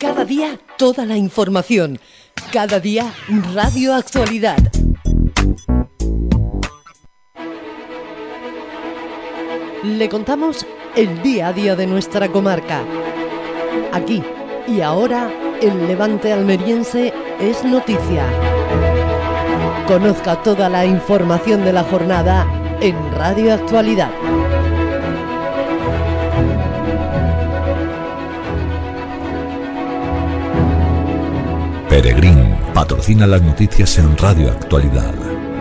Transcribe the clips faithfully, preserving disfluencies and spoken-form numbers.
Cada día toda la información. Cada día Radio Actualidad. Le contamos el día a día de nuestra comarca. Aquí y ahora, el Levante almeriense es noticia. Conozca toda la información de la jornada en Radio Actualidad. Peregrín patrocina las noticias en Radio Actualidad.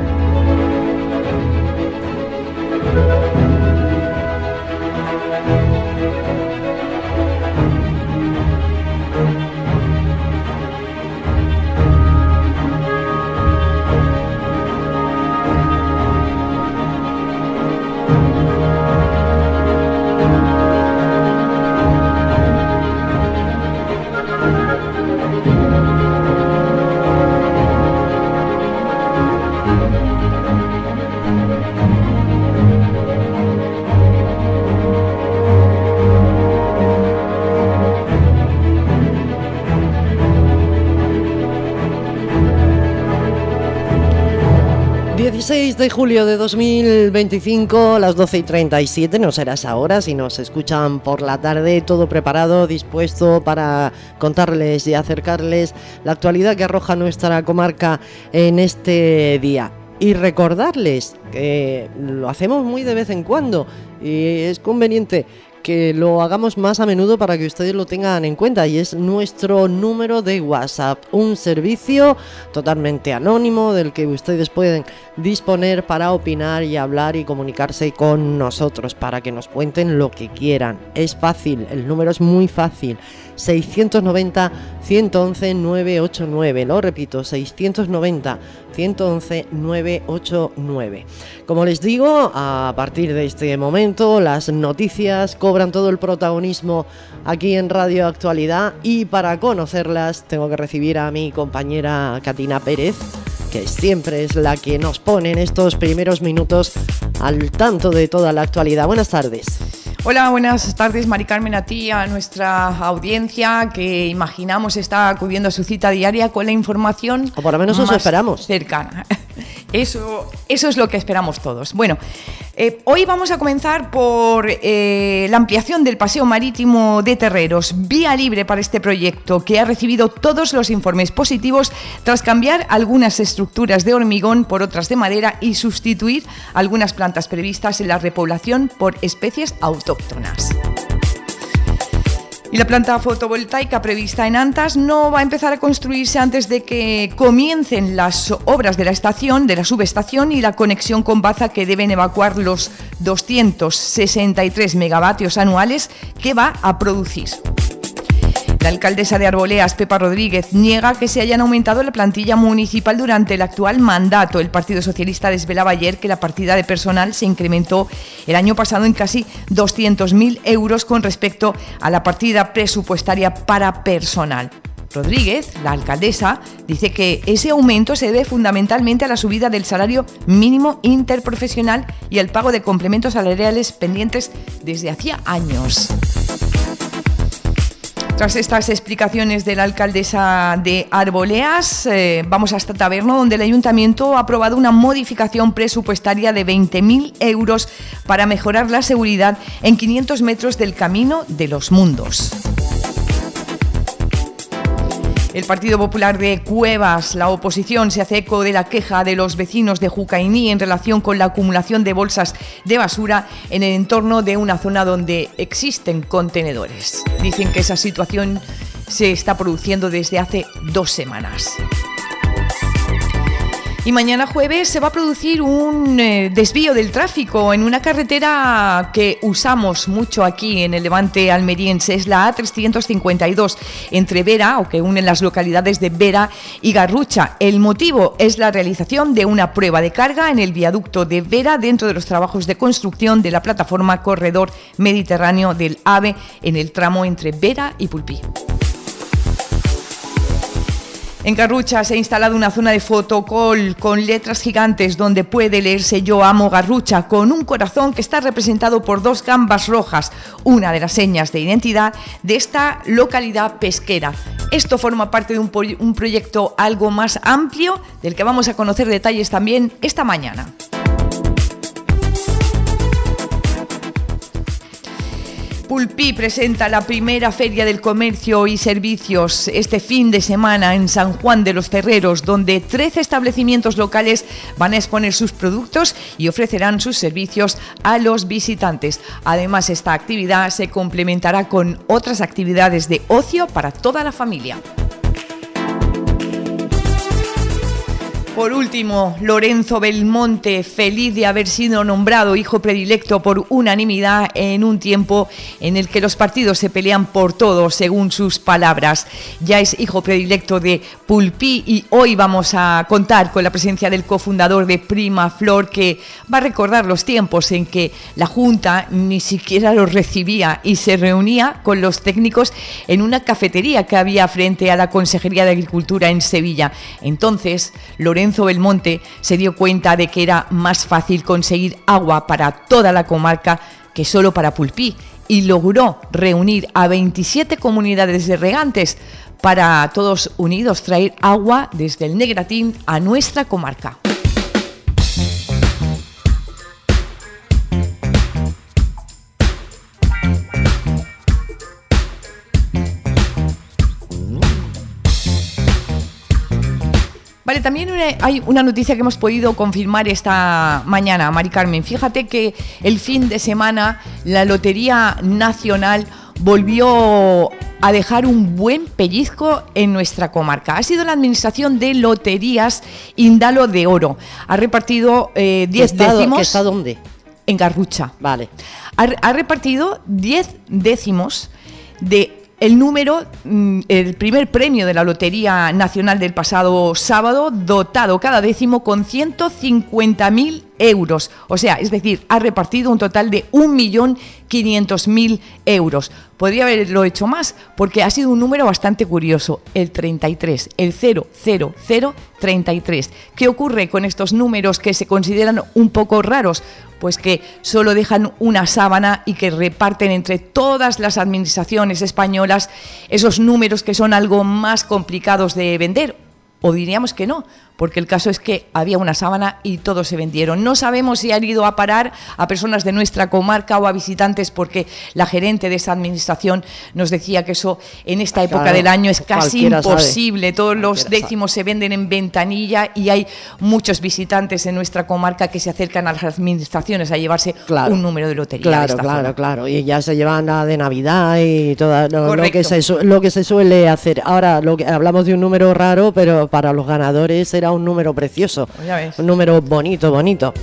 dieciséis de julio de dos mil veinticinco, las doce y treinta y siete, no será esa hora si nos escuchan por la tarde, todo preparado, dispuesto para contarles y acercarles la actualidad que arroja nuestra comarca en este día. Y recordarles que lo hacemos muy de vez en cuando y es conveniente que lo hagamos más a menudo para que ustedes lo tengan en cuenta, y es nuestro número de WhatsApp, un servicio totalmente anónimo del que ustedes pueden disponer para opinar y hablar y comunicarse con nosotros, para que nos cuenten lo que quieran. Es fácil, el número es muy fácil, seiscientos noventa, ciento once, novecientos ochenta y nueve, lo repito, seiscientos noventa, ciento once, novecientos ochenta y nueve. Como les digo, a partir de este momento las noticias cobran todo el protagonismo aquí en Radio Actualidad, y para conocerlas tengo que recibir a mi compañera Katina Pérez, que siempre es la que nos pone en estos primeros minutos al tanto de toda la actualidad. Buenas tardes. Hola, buenas tardes, Mari Carmen, a ti, a nuestra audiencia que imaginamos está acudiendo a su cita diaria con la información, o por lo menos eso esperamos, cercana. Eso, eso es lo que esperamos todos. Bueno, eh, hoy vamos a comenzar por eh, la ampliación del paseo marítimo de Terreros, vía libre para este proyecto, que ha recibido todos los informes positivos tras cambiar algunas estructuras de hormigón por otras de madera y sustituir algunas plantas previstas en la repoblación por especies autóctonas. Y la planta fotovoltaica prevista en Antas no va a empezar a construirse antes de que comiencen las obras de la estación, de la subestación y la conexión con Baza, que deben evacuar los doscientos sesenta y tres megavatios anuales que va a producir. La alcaldesa de Arboleas, Pepa Rodríguez, niega que se hayan aumentado la plantilla municipal durante el actual mandato. El Partido Socialista desvelaba ayer que la partida de personal se incrementó el año pasado en casi doscientos mil euros con respecto a la partida presupuestaria para personal. Rodríguez, la alcaldesa, dice que ese aumento se debe fundamentalmente a la subida del salario mínimo interprofesional y al pago de complementos salariales pendientes desde hacía años. Tras estas explicaciones de la alcaldesa de Arboleas, eh, vamos hasta Taberno, donde el ayuntamiento ha aprobado una modificación presupuestaria de veinte mil euros para mejorar la seguridad en quinientos metros del Camino de los Mundos. El Partido Popular de Cuevas, la oposición, se hace eco de la queja de los vecinos de Jucainí en relación con la acumulación de bolsas de basura en el entorno de una zona donde existen contenedores. Dicen que esa situación se está produciendo desde hace dos semanas. Y mañana jueves se va a producir un eh, desvío del tráfico en una carretera que usamos mucho aquí en el Levante almeriense. Es la A trescientos cincuenta y dos entre Vera, o que une las localidades de Vera y Garrucha. El motivo es la realización de una prueba de carga en el viaducto de Vera dentro de los trabajos de construcción de la plataforma Corredor Mediterráneo del AVE en el tramo entre Vera y Pulpí. En Garrucha se ha instalado una zona de fotocall con letras gigantes donde puede leerse "Yo amo Garrucha", con un corazón que está representado por dos gambas rojas, una de las señas de identidad de esta localidad pesquera. Esto forma parte de un, un proyecto algo más amplio, del que vamos a conocer detalles también esta mañana. Pulpí presenta la primera Feria del Comercio y Servicios este fin de semana en San Juan de los Terreros, donde trece establecimientos locales van a exponer sus productos y ofrecerán sus servicios a los visitantes. Además, esta actividad se complementará con otras actividades de ocio para toda la familia. Por último, Lorenzo Belmonte, feliz de haber sido nombrado hijo predilecto por unanimidad en un tiempo en el que los partidos se pelean por todo, según sus palabras. Ya es hijo predilecto de Pulpí y hoy vamos a contar con la presencia del cofundador de Prima Flor, que va a recordar los tiempos en que la Junta ni siquiera los recibía y se reunía con los técnicos en una cafetería que había frente a la Consejería de Agricultura en Sevilla. Entonces, Lorenzo Lorenzo Belmonte se dio cuenta de que era más fácil conseguir agua para toda la comarca que solo para Pulpí y logró reunir a veintisiete comunidades de regantes para todos unidos traer agua desde el Negratín a nuestra comarca. Vale, también hay una noticia que hemos podido confirmar esta mañana, Mari Carmen. Fíjate que el fin de semana la Lotería Nacional volvió a dejar un buen pellizco en nuestra comarca. Ha sido la Administración de Loterías Indalo de Oro. Ha repartido eh, diez décimos. ¿Que está dónde? En Garrucha. Vale. Ha, ha repartido diez décimos de el número, el primer premio de la Lotería Nacional del pasado sábado, dotado cada décimo con ciento cincuenta mil euros. O sea, es decir, ha repartido un total de un millón quinientos mil euros. Podría haberlo hecho más, porque ha sido un número bastante curioso, el treinta y tres, el cero cero cero treinta y tres. ¿Qué ocurre con estos números que se consideran un poco raros? Pues que solo dejan una sábana y que reparten entre todas las administraciones españolas esos números que son algo más complicados de vender. O diríamos que no, porque el caso es que había una sábana y todos se vendieron. No sabemos si han ido a parar a personas de nuestra comarca o a visitantes, porque la gerente de esa administración nos decía que eso en esta época claro, del año es casi imposible. Sabe. Todos los cualquiera décimos sabe. Se venden en ventanilla y hay muchos visitantes en nuestra comarca que se acercan a las administraciones a llevarse claro, un número de lotería. Claro, de esta claro, zona. claro. Y ya se llevan la de Navidad y todo lo, lo, que se, lo que se suele hacer. Ahora, lo que hablamos de un número raro, pero para los ganadores era un número precioso, un número bonito, bonito.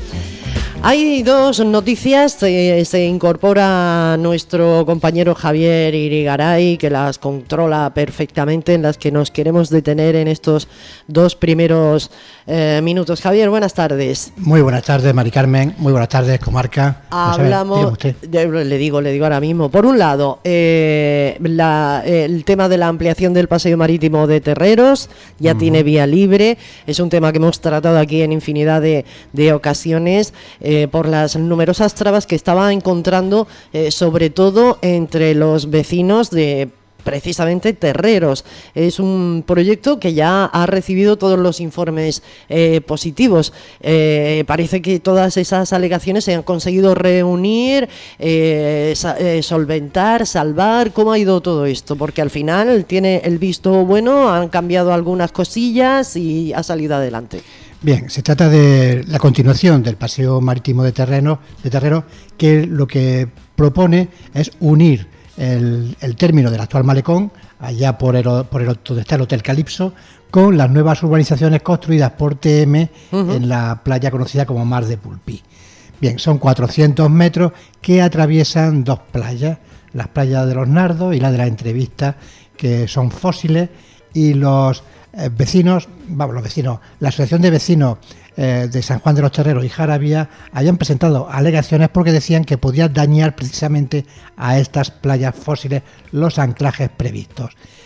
Hay dos noticias, eh, se incorpora nuestro compañero Javier Irigaray, que las controla perfectamente, en las que nos queremos detener en estos dos primeros eh, minutos. Javier, buenas tardes. Muy buenas tardes, Mari Carmen, muy buenas tardes, comarca. Hablamos, de, le digo, le digo ahora mismo, por un lado, eh, la, el tema de la ampliación del paseo marítimo de Terreros, ya uh-huh. tiene vía libre, es un tema que hemos tratado aquí en infinidad de, de ocasiones, Eh, por las numerosas trabas que estaba encontrando, eh, sobre todo entre los vecinos de precisamente Terreros. Es un proyecto que ya ha recibido todos los informes eh, positivos. Eh, parece que todas esas alegaciones se han conseguido reunir, eh, sa- eh, solventar, salvar. ¿Cómo ha ido todo esto? Porque al final tiene el visto bueno, han cambiado algunas cosillas y ha salido adelante. Bien, se trata de la continuación del paseo marítimo de Terreno, de Terrero, que lo que propone es unir el, el término del actual malecón, allá por el, por el donde está el Hotel Calipso, con las nuevas urbanizaciones construidas por T M uh-huh. en la playa conocida como Mar de Pulpí. Bien, son cuatrocientos metros que atraviesan dos playas, las playas de los Nardos y la de la Entrevista, que son fósiles, y los Eh, vecinos, vamos, los vecinos, la Asociación de Vecinos eh, de San Juan de los Terreros y Jaravía habían presentado alegaciones porque decían que podía dañar precisamente a estas playas fósiles los anclajes previstos.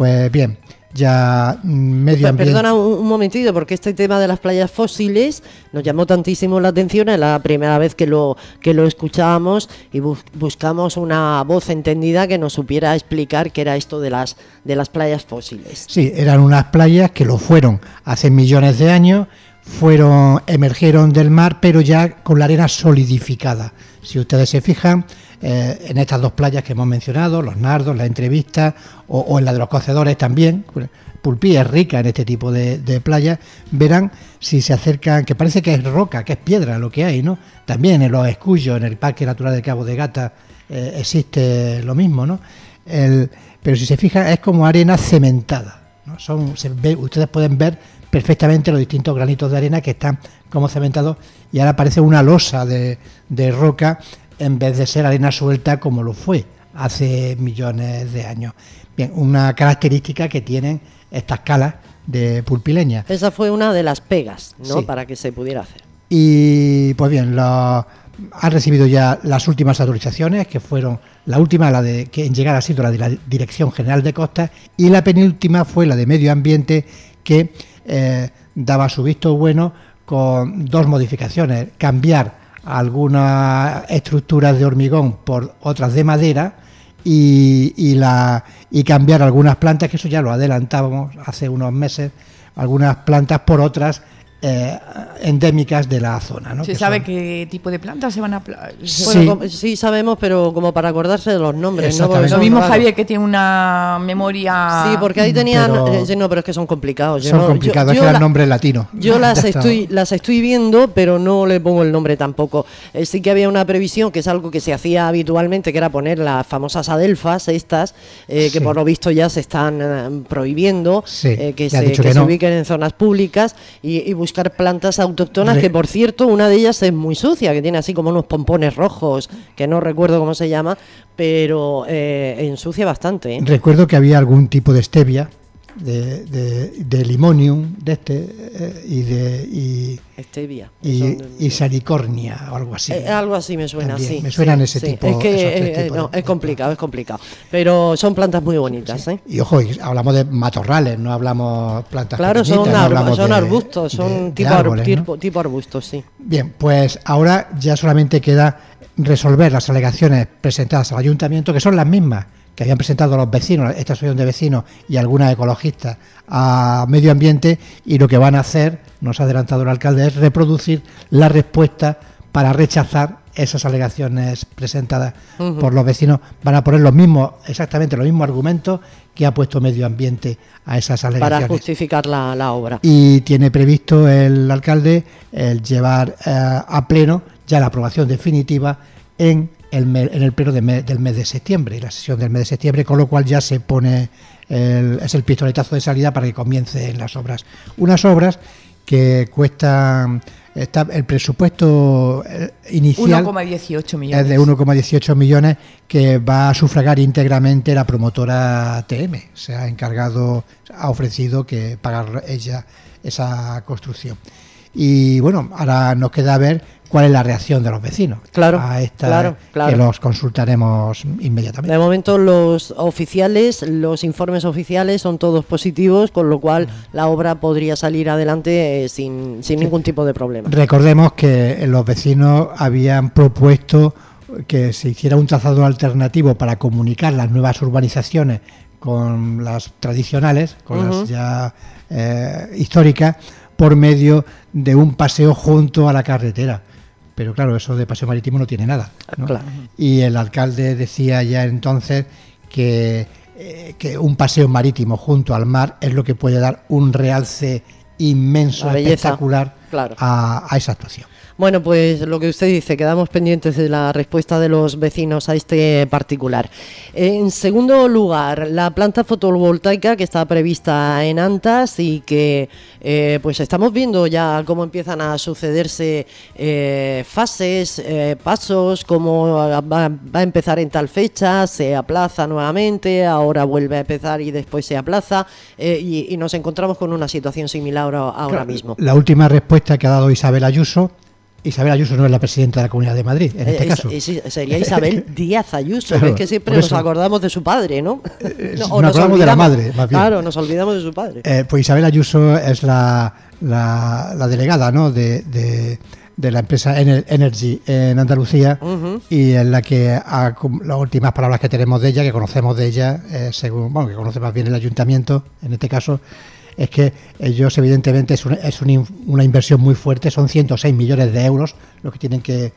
pues bien, ya medio ambiente... Perdona un, un momentito, porque este tema de las playas fósiles nos llamó tantísimo la atención, es la primera vez que lo que lo escuchábamos y bus, buscamos una voz entendida que nos supiera explicar qué era esto de las de las playas fósiles. Sí, eran unas playas que lo fueron hace millones de años, fueron emergieron del mar, pero ya con la arena solidificada. Si ustedes se fijan, eh, en estas dos playas que hemos mencionado, Los Nardos, la entrevista, o, o en la de los Cocedores también, Pulpí es rica en este tipo de, de playas, verán si se acercan, que parece que es roca, que es piedra lo que hay, ¿no? También en los Escullos, en el Parque Natural del Cabo de Gata, eh, existe lo mismo, ¿no? El, pero si se fijan, es como arena cementada, ¿no? Son, se ve, ustedes pueden ver perfectamente los distintos granitos de arena que están como cementados, y ahora parece una losa de, de roca en vez de ser arena suelta como lo fue hace millones de años. Bien, una característica que tienen estas calas de pulpileña. Esa fue una de las pegas, ¿no? Sí. Para que se pudiera hacer. Y pues bien, lo, han recibido ya las últimas autorizaciones, que fueron la última, la de que en llegar ha sido la de la Dirección General de Costas, y la penúltima fue la de Medio Ambiente, que eh, daba su visto bueno con dos modificaciones: cambiar algunas estructuras de hormigón por otras de madera, y, y, la, y cambiar algunas plantas, que eso ya lo adelantábamos hace unos meses, algunas plantas por otras eh, endémicas de la zona, ¿no? ¿Se que sabe son... qué tipo de plantas se van a...? Pla- Sí. Bueno, com- sí sabemos, pero como para acordarse de los nombres, ¿no? Porque Exactamente. Lo son mismo raros. Javier, que tiene una memoria... Sí, porque ahí tenían... Pero- eh, no, pero es que son complicados. Yo Son no- complicados, yo- es que yo eran la- nombres latinos. Yo las Ya está. estoy las estoy viendo, pero no le pongo el nombre tampoco. Eh, sí que había una previsión, que es algo que se hacía habitualmente, que era poner las famosas adelfas, estas, eh, que Sí. por lo visto ya se están eh, prohibiendo, Sí, eh, que ya ha se, dicho que que se no. ubiquen en zonas públicas, y, y buscar plantas autóctonas, Re- que por cierto, una de ellas es muy sucia, que tiene así como unos pompones rojos, que no recuerdo cómo se llama, pero eh, ensucia bastante, ¿eh? Recuerdo que había algún tipo de stevia, de, de, de limonium, de este, eh, y de y, Stevia. y, Son- y salicornia o algo así. Eh, algo así me suena, También, sí. me suenan sí, ese sí. tipo- Es que esos tres eh, tipos no, de- es complicado, es complicado. Pero son plantas muy bonitas, ¿eh? Y ojo, y hablamos de matorrales, no hablamos plantas Claro, son, pequeñitas, no ar- hablamos son de- arbustos, son de- de tipo, ar- árboles, ¿no? tipo, tipo arbustos, sí. Bien, pues ahora ya solamente queda resolver las alegaciones presentadas al ayuntamiento, que son las mismas que habían presentado los vecinos, esta asociación de vecinos y algunas ecologistas, a Medio Ambiente, y lo que van a hacer, nos ha adelantado el alcalde, es reproducir la respuesta para rechazar esas alegaciones presentadas Ujú. por los vecinos. Van a poner los mismos, exactamente los mismos argumentos que ha puesto Medio Ambiente a esas alegaciones. Para justificar la, la obra. Y tiene previsto el alcalde el llevar eh, a pleno ya la aprobación definitiva en el, me- en el pleno de me- del mes de septiembre, y la sesión del mes de septiembre, con lo cual ya se pone, el, es el pistoletazo de salida para que comiencen las obras. Unas obras que cuestan, está, el presupuesto eh, inicial uno coma dieciocho millones. es de uno coma dieciocho millones, que va a sufragar íntegramente la promotora T M. Se ha encargado, ha ofrecido que pagar ella esa construcción. Y bueno, ahora nos queda ver cuál es la reacción de los vecinos Claro, a esta, claro, claro. que los consultaremos inmediatamente. De momento los oficiales, los informes oficiales son todos positivos, con lo cual la obra podría salir adelante eh, sin, sin ningún tipo de problema. Recordemos que los vecinos habían propuesto que se hiciera un trazado alternativo para comunicar las nuevas urbanizaciones con las tradicionales, con Ujú. las ya eh, históricas, por medio de un paseo junto a la carretera. Pero claro, eso de paseo marítimo no tiene nada, ¿no? Claro. Y el alcalde decía ya entonces que, eh, que un paseo marítimo junto al mar es lo que puede dar un realce inmenso, La belleza, espectacular, claro. a, a esa actuación. Bueno, pues lo que usted dice, quedamos pendientes de la respuesta de los vecinos a este particular. En segundo lugar, la planta fotovoltaica que está prevista en Antas y que eh, pues estamos viendo ya cómo empiezan a sucederse eh, fases, eh, pasos, cómo va, va a empezar en tal fecha, se aplaza nuevamente, ahora vuelve a empezar y después se aplaza, eh, y, y nos encontramos con una situación similar ahora, ahora Claro, mismo. La última respuesta que ha dado Isabel Ayuso, Isabel Ayuso no es la presidenta de la Comunidad de Madrid, en este es, caso. Es, sería Isabel Díaz Ayuso, Claro, que es que siempre nos acordamos de su padre, ¿no? Eh, no nos acordamos de la madre, más bien. Claro, nos olvidamos de su padre. Eh, pues Isabel Ayuso es la, la, la delegada, ¿no?, de, de, de la empresa Ener- Energy en Andalucía, uh-huh. y en la que ha, las últimas palabras que tenemos de ella, que conocemos de ella, eh, según, bueno, que conoce más bien el ayuntamiento, en este caso, es que ellos evidentemente es una, es una, una inversión muy fuerte, son ciento seis millones de euros lo que tienen que,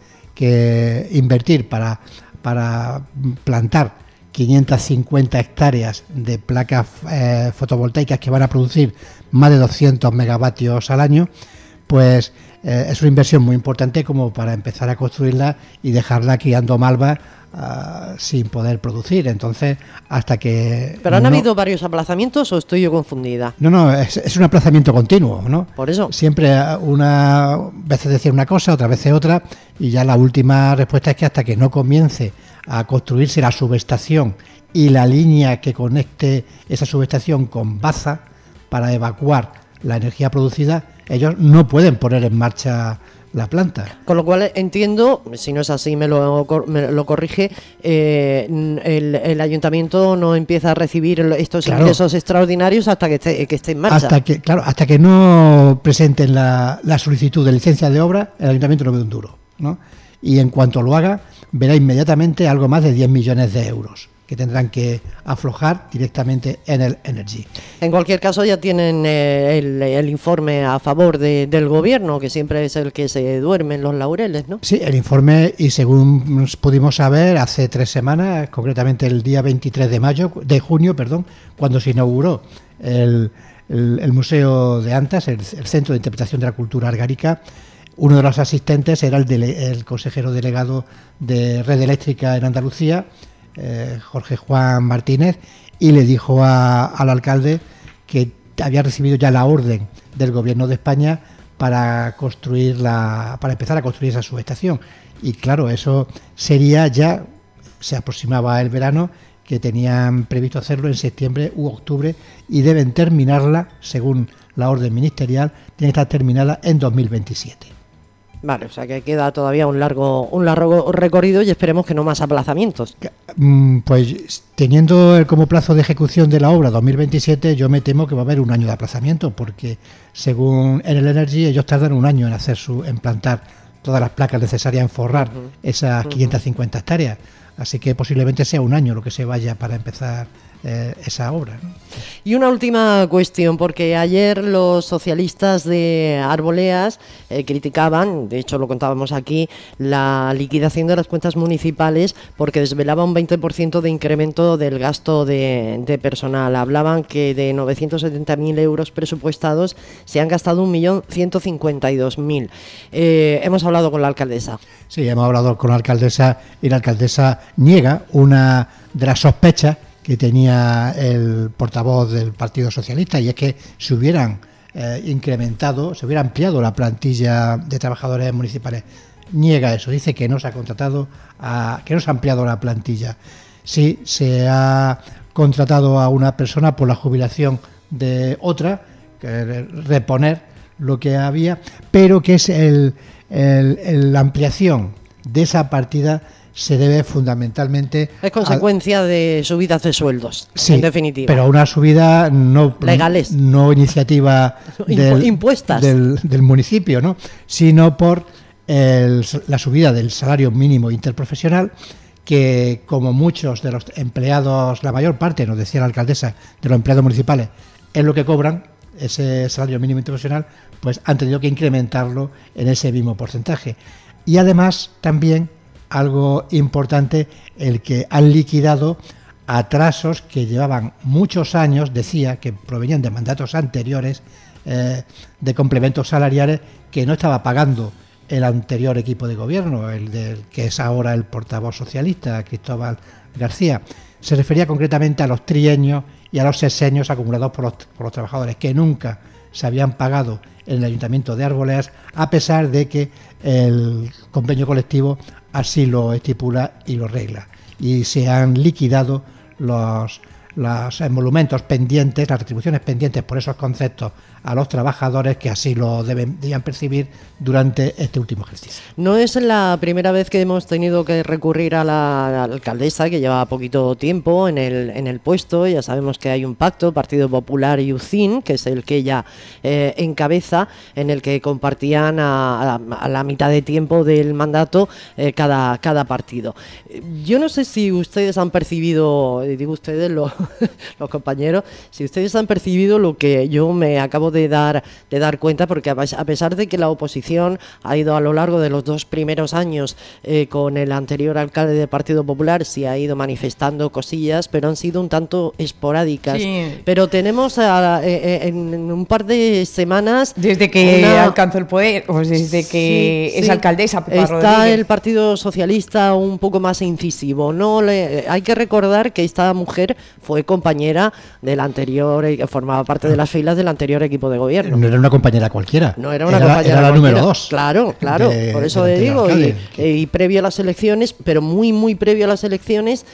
que invertir para, para plantar quinientas cincuenta hectáreas de placas eh, fotovoltaicas que van a producir más de doscientos megavatios al año. Pues eh, es una inversión muy importante como para empezar a construirla y dejarla criando malva uh, sin poder producir. Entonces, hasta que... ¿Pero han no... habido varios aplazamientos o estoy yo confundida? No, no, es, es un aplazamiento continuo, ¿no? Por eso. Siempre una veces decir una cosa, otras veces otra, y ya la última respuesta es que hasta que no comience a construirse la subestación y la línea que conecte esa subestación con Baza para evacuar la energía producida, ellos no pueden poner en marcha la planta. Con lo cual entiendo, si no es así me lo, me lo corrige, eh, el, el ayuntamiento no empieza a recibir estos claro. ingresos extraordinarios hasta que esté, que esté en marcha. Hasta que, claro, hasta que no presenten la, la solicitud de licencia de obra, el ayuntamiento no ve un duro, ¿no? Y en cuanto lo haga, verá inmediatamente algo más de diez millones de euros que tendrán que aflojar directamente en el Energy. En cualquier caso ya tienen eh, el, el informe a favor de, del gobierno, que siempre es el que se duerme en los laureles, ¿no? Sí, el informe, y según pudimos saber hace tres semanas, concretamente el día veintitrés de mayo, de junio, perdón, cuando se inauguró el, el, el Museo de Antas, el, el Centro de Interpretación de la Cultura Argárica, uno de los asistentes era el, dele, el consejero delegado de Red Eléctrica en Andalucía, Eh, Jorge Juan Martínez, y le dijo a, al alcalde que había recibido ya la orden del gobierno de España para construir la, para empezar a construir esa subestación. Y claro, eso sería ya, se aproximaba el verano, que tenían previsto hacerlo en septiembre u octubre, y deben terminarla, según la orden ministerial, tiene que estar terminada en dos mil veintisiete. Vale, o sea que queda todavía un largo un largo recorrido y esperemos que no más aplazamientos. Pues teniendo como plazo de ejecución de la obra dos mil veintisiete, yo me temo que va a haber un año de aplazamiento, porque según Enel Energy ellos tardan un año en hacer su en plantar todas las placas necesarias en forrar uh-huh. esas uh-huh. quinientas cincuenta hectáreas, así que posiblemente sea un año lo que se vaya para empezar eh, esa obra, ¿no? Y una última cuestión, porque ayer los socialistas de Arboleas eh, criticaban, de hecho lo contábamos aquí, la liquidación de las cuentas municipales porque desvelaba un veinte por ciento de incremento del gasto de, de personal. Hablaban que de novecientos setenta mil euros presupuestados se han gastado un millón ciento cincuenta y dos mil. Eh, hemos hablado con la alcaldesa. Sí, hemos hablado con la alcaldesa y la alcaldesa niega una de las sospechas que tenía el portavoz del Partido Socialista, y es que se hubieran eh, incrementado, se hubiera ampliado la plantilla de trabajadores municipales. Niega eso, dice que no se ha contratado, a, que no se ha ampliado la plantilla. Sí, se ha contratado a una persona por la jubilación de otra, que reponer lo que había, pero que es el, el, el la ampliación de esa partida se debe fundamentalmente... Es consecuencia a, de subidas de sueldos, sí, en definitiva. Pero una subida no... Legales. No iniciativa del, impuestas. Del, del municipio, ¿no? Sino por el, la subida del salario mínimo interprofesional, que como muchos de los empleados, la mayor parte, nos decía la alcaldesa, de los empleados municipales, es lo que cobran, ese salario mínimo interprofesional, pues han tenido que incrementarlo en ese mismo porcentaje. Y además también... algo importante, el que han liquidado atrasos que llevaban muchos años, decía, que provenían de mandatos anteriores, eh, de complementos salariales que no estaba pagando el anterior equipo de gobierno, el del que es ahora el portavoz socialista, Cristóbal García. Se refería concretamente a los trienios y a los sexenios acumulados por los, por los trabajadores, que nunca se habían pagado en el Ayuntamiento de Arboleas, a pesar de que el convenio colectivo así lo estipula y lo regla. Y se han liquidado los los emolumentos pendientes, las retribuciones pendientes por esos conceptos a los trabajadores que así lo deben, debían percibir durante este último ejercicio. No es la primera vez que hemos tenido que recurrir a la, a la alcaldesa, que lleva poquito tiempo en el, en el puesto. Ya sabemos que hay un pacto, Partido Popular y U C I N, que es el que ella eh, encabeza, en el que compartían a, a, a la mitad de tiempo del mandato eh, cada, cada partido. Yo no sé si ustedes han percibido, digo ustedes, los, los compañeros, si ustedes han percibido lo que yo me acabo de dar, de dar cuenta, porque a pesar de que la oposición ha ido a lo largo de los dos primeros años eh, con el anterior alcalde del Partido Popular, sí ha ido manifestando cosillas, pero han sido un tanto esporádicas. Sí. Pero tenemos a, eh, en un par de semanas... Desde que una... alcanzó el poder, o desde que sí, es sí. alcaldesa, Pepa Está Rodríguez. El Partido Socialista un poco más incisivo. No le, hay que recordar que esta mujer fue compañera del anterior, que formaba parte de las filas del anterior equipo de gobierno. No era una compañera cualquiera. No era una era, compañera era la cualquiera. número dos. Claro, claro. De, por eso le digo. Y, y previo a las elecciones, pero muy, muy previo a las elecciones,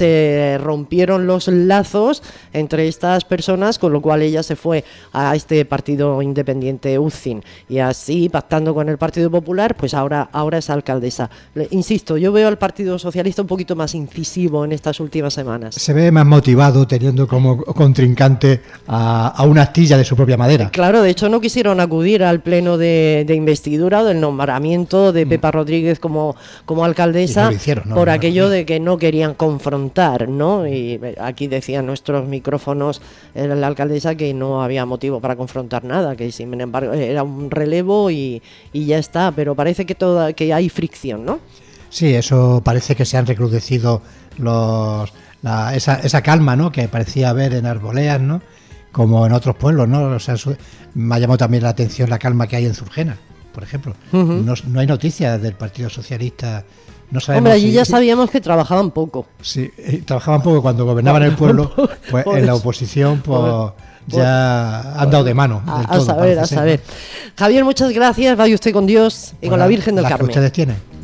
se rompieron los lazos entre estas personas, con lo cual ella se fue a este partido independiente U C I N. Y así, pactando con el Partido Popular, pues ahora, ahora es alcaldesa. Le, insisto, yo veo al Partido Socialista un poquito más incisivo en estas últimas semanas. Se ve más motivado teniendo como contrincante a, a una astilla de su propia madera. Claro, de hecho no quisieron acudir al pleno de, de investidura o del nombramiento de Pepa Rodríguez como, como alcaldesa, no lo hicieron, no, por no, aquello no. de que no querían confrontar, ¿no? Y aquí decían nuestros micrófonos, era la alcaldesa, que no había motivo para confrontar nada, que sin embargo era un relevo y, y ya está, pero parece que, toda, que hay fricción, ¿no? Sí, eso parece que se han recrudecido los, la, esa, esa calma, ¿no?, que parecía haber en Arboleas, ¿no?, como en otros pueblos, ¿no? O sea, su, me ha llamado también la atención la calma que hay en Zurgena, por ejemplo. Uh-huh. No, no hay noticias del Partido Socialista. No sabemos. Hombre, allí si, ya sabíamos que trabajaban poco. Sí, trabajaban poco cuando gobernaban el pueblo, pues en la oposición, pues ya han dado de mano. A, del todo, a saber, a ser, saber. ¿No? Javier, muchas gracias. Vaya usted con Dios y bueno, con la Virgen del Carmen. Que ustedes tienen.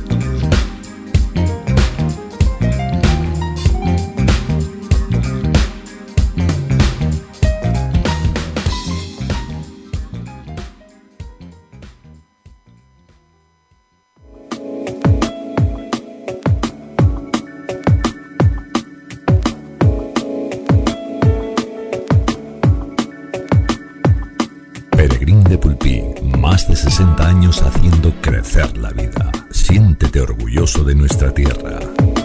Más de sesenta años haciendo crecer la vida. Siéntete orgulloso de nuestra tierra.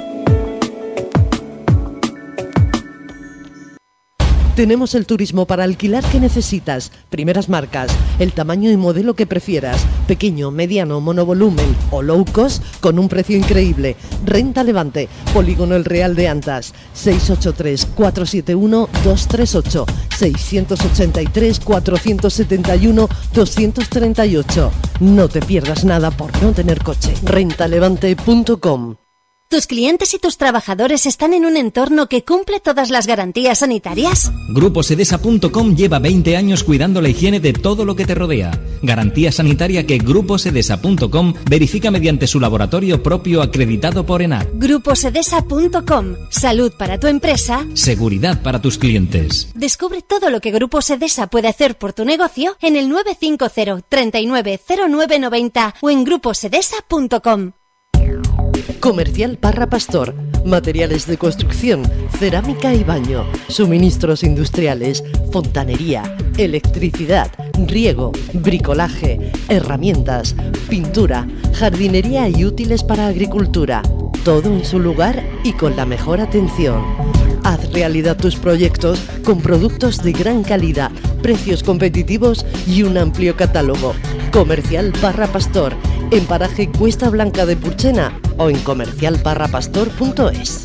Tenemos el turismo para alquilar que necesitas, primeras marcas, el tamaño y modelo que prefieras, pequeño, mediano, monovolumen o low cost con un precio increíble. Renta Levante, Polígono El Real de Antas, seis ocho tres, cuatro siete uno, dos tres ocho, seis ocho tres, cuatro siete uno, dos tres ocho. No te pierdas nada por no tener coche. renta levante punto com. ¿Tus clientes y tus trabajadores están en un entorno que cumple todas las garantías sanitarias? Grupo Sedesa punto com lleva veinte años cuidando la higiene de todo lo que te rodea. Garantía sanitaria que Grupo Sedesa punto com verifica mediante su laboratorio propio acreditado por ENAC. Grupo Sedesa punto com. Salud para tu empresa. Seguridad para tus clientes. Descubre todo lo que Grupo Sedesa puede hacer por tu negocio en el nueve cinco cero, treinta y nueve, cero nueve noventa o en grupo sedesa punto com. Comercial Parra Pastor, materiales de construcción, cerámica y baño, suministros industriales, fontanería, electricidad, riego, bricolaje, herramientas, pintura, jardinería y útiles para agricultura. Todo en su lugar y con la mejor atención. Haz realidad tus proyectos con productos de gran calidad, precios competitivos y un amplio catálogo. Comercial Parra Pastor, en paraje Cuesta Blanca de Purchena o en comercial parra pastor punto es.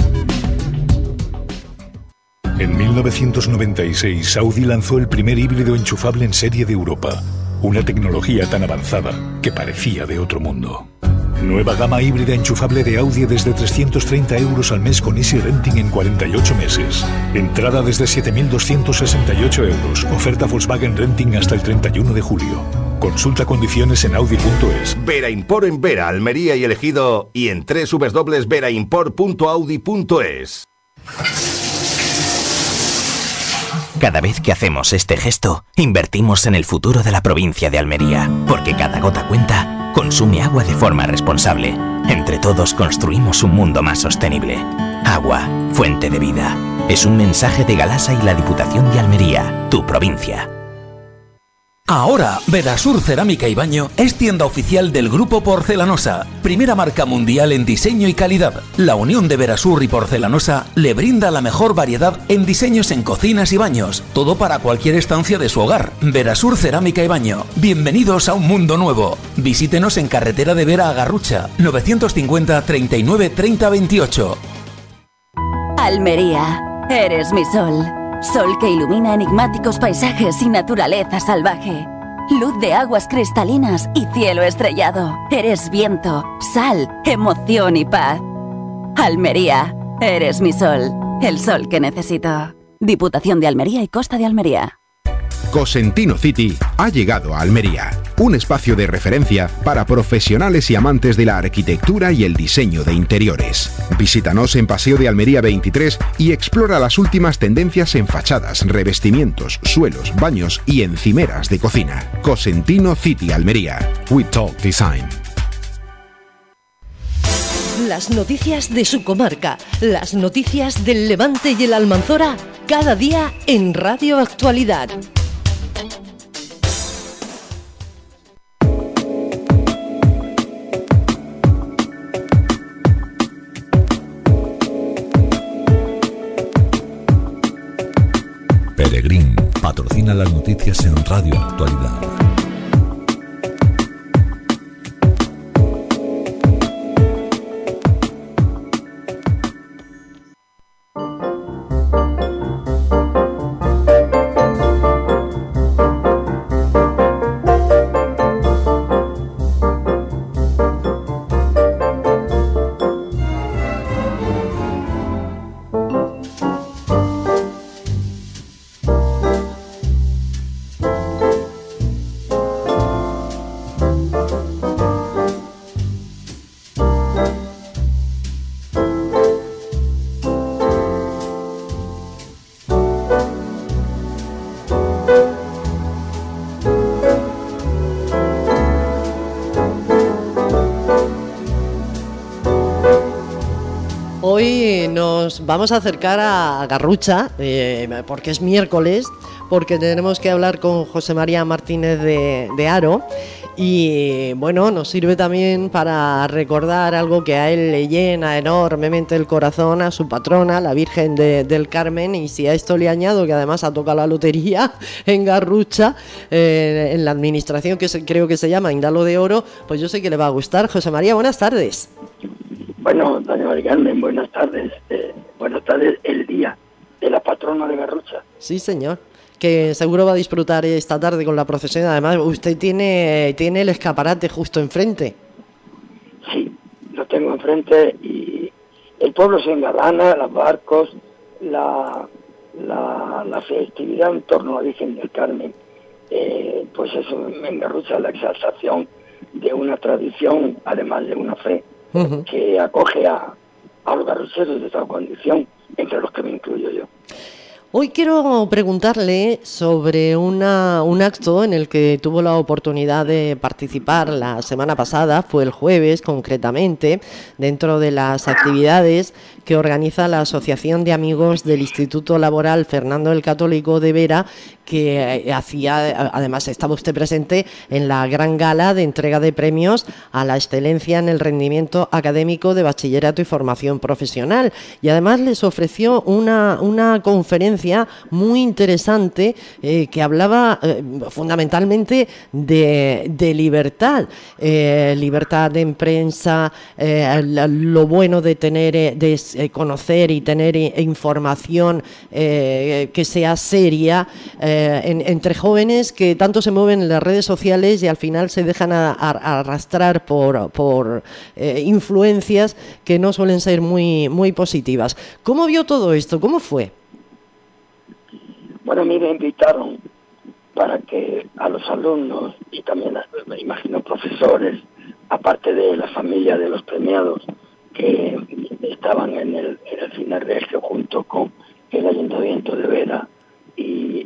En mil novecientos noventa y seis, Audi lanzó el primer híbrido enchufable en serie de Europa. Una tecnología tan avanzada que parecía de otro mundo. Nueva gama híbrida enchufable de Audi desde trescientos treinta euros al mes con Easy Renting en cuarenta y ocho meses. Entrada desde siete mil doscientos sesenta y ocho euros. Oferta Volkswagen Renting hasta el treinta y uno de julio. Consulta condiciones en audi punto es. Vera Import en Vera, Almería y El Ejido y en doble u doble u doble u punto vera import punto audi punto es. Cada vez que hacemos este gesto, invertimos en el futuro de la provincia de Almería, porque cada gota cuenta. Consume agua de forma responsable. Entre todos construimos un mundo más sostenible. Agua, fuente de vida. Es un mensaje de Galasa y la Diputación de Almería, tu provincia. Ahora, Verasur Cerámica y Baño es tienda oficial del Grupo Porcelanosa, primera marca mundial en diseño y calidad. La unión de Verasur y Porcelanosa le brinda la mejor variedad en diseños en cocinas y baños, todo para cualquier estancia de su hogar. Verasur Cerámica y Baño, bienvenidos a un mundo nuevo. Visítenos en Carretera de Vera a Garrucha, novecientos cincuenta, treinta y nueve, treinta, veintiocho. Almería, eres mi sol. Sol que ilumina enigmáticos paisajes y naturaleza salvaje. Luz de aguas cristalinas y cielo estrellado. Eres viento, sal, emoción y paz. Almería, eres mi sol. El sol que necesito. Diputación de Almería y Costa de Almería. Cosentino City ha llegado a Almería, un espacio de referencia para profesionales y amantes de la arquitectura y el diseño de interiores. Visítanos en Paseo de Almería veintitrés y explora las últimas tendencias en fachadas, revestimientos, suelos, baños y encimeras de cocina. Cosentino City Almería. We Talk Design. Las noticias de su comarca, las noticias del Levante y el Almanzora, cada día en Radio Actualidad. Peregrín patrocina las noticias en Radio Actualidad. Hoy nos vamos a acercar a Garrucha, eh, porque es miércoles, porque tenemos que hablar con José María Martínez de, de Haro. Y bueno, nos sirve también para recordar algo que a él le llena enormemente el corazón, a su patrona, la Virgen de, del Carmen. Y si a esto le añado que además ha tocado la lotería en Garrucha, eh, en la administración que se, creo que se llama Indalo de Oro, pues yo sé que le va a gustar. José María, buenas tardes. Bueno, doña María Carmen, buenas tardes. Eh, buenas tardes, el día de la patrona de Garrucha. Sí, señor. Que seguro va a disfrutar esta tarde con la procesión. Además, usted tiene tiene el escaparate justo enfrente. Sí, lo tengo enfrente y el pueblo se engalana, los barcos, la, la, la festividad en torno a la Virgen del Carmen. Eh, pues eso, en Garrucha la exaltación de una tradición, además de una fe, uh-huh. que acoge a, a los garrucheros de toda condición, entre los que me incluyo yo. Hoy quiero preguntarle sobre una, un acto en el que tuvo la oportunidad de participar la semana pasada, fue el jueves concretamente, dentro de las actividades que organiza la Asociación de Amigos del Instituto Laboral Fernando el Católico de Vera, que hacía, además estaba usted presente en la gran gala de entrega de premios a la excelencia en el rendimiento académico de bachillerato y formación profesional, y además les ofreció una, una conferencia muy interesante eh, que hablaba eh, fundamentalmente de, de libertad, eh, libertad de prensa, eh, lo bueno de tener, de conocer y tener información eh, que sea seria eh, en, entre jóvenes que tanto se mueven en las redes sociales y al final se dejan a, a arrastrar por, por eh, influencias que no suelen ser muy, muy positivas. ¿Cómo vio todo esto? ¿Cómo fue? Bueno, a mí me invitaron para que a los alumnos y también, a, me imagino, profesores, aparte de la familia de los premiados que estaban en el, en el Cine Regio junto con el Ayuntamiento de Vera y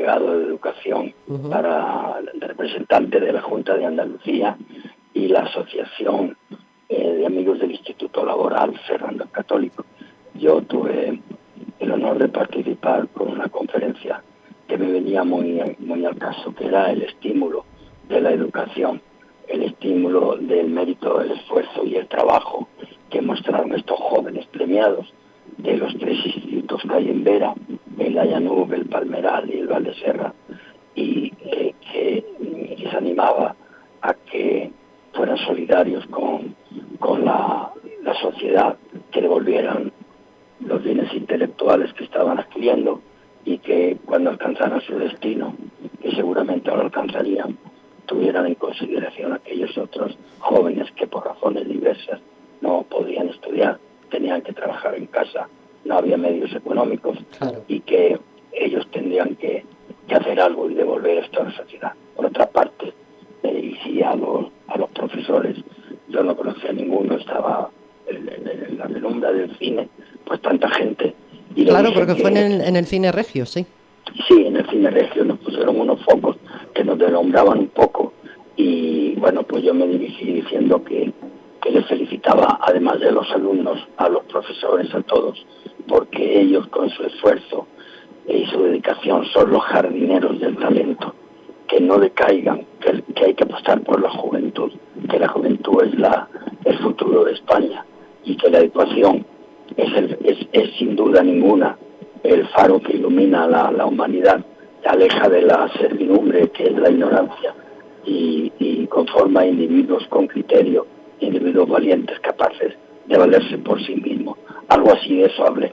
delegado de Educación uh-huh. para el representante de la Junta de Andalucía y la Asociación eh, de Amigos del Instituto Laboral Fernando el Católico. Yo tuve el honor de participar con una conferencia que me venía muy, muy al caso, que era el estímulo de la educación, el estímulo del mérito, el esfuerzo y el trabajo que mostraron estos jóvenes premiados de los tres institutos que hay en Vera, el Allanub, el Palmeral y el Valdeserra, y eh, que les animaba a que fueran solidarios con, con la, la sociedad, que devolvieran los bienes intelectuales que estaban adquiriendo y que cuando alcanzaran su destino, que seguramente ahora alcanzarían, tuvieran en consideración a aquellos otros jóvenes que por razones diversas no podían estudiar, tenían que trabajar en casa, no había medios económicos, claro. y que ellos tendrían que, que hacer algo y devolver esto a la sociedad. Por otra parte, eh, y si a los, a los profesores, yo no conocía a ninguno, estaba en, en, en la penumbra del cine, pues tanta gente. Y claro, porque que, fue en el, en el cine regio, sí. Sí, en el cine regio nos pusieron unos focos que nos deslumbraban un poco, y bueno, pues yo me dirigí diciendo que, que les felicitaba, además de los alumnos, a los profesores, a todos, porque ellos con su esfuerzo y su dedicación son los jardineros del talento, que no decaigan, que, que hay que apostar por la juventud, que la juventud es la el futuro de España, y que la educación es, el, es, es sin duda ninguna el faro que ilumina la, la humanidad, aleja de la servidumbre que es la ignorancia, y, y conforma individuos con criterio, individuos valientes, capaces de valerse por sí mismos. Algo así de eso hablé.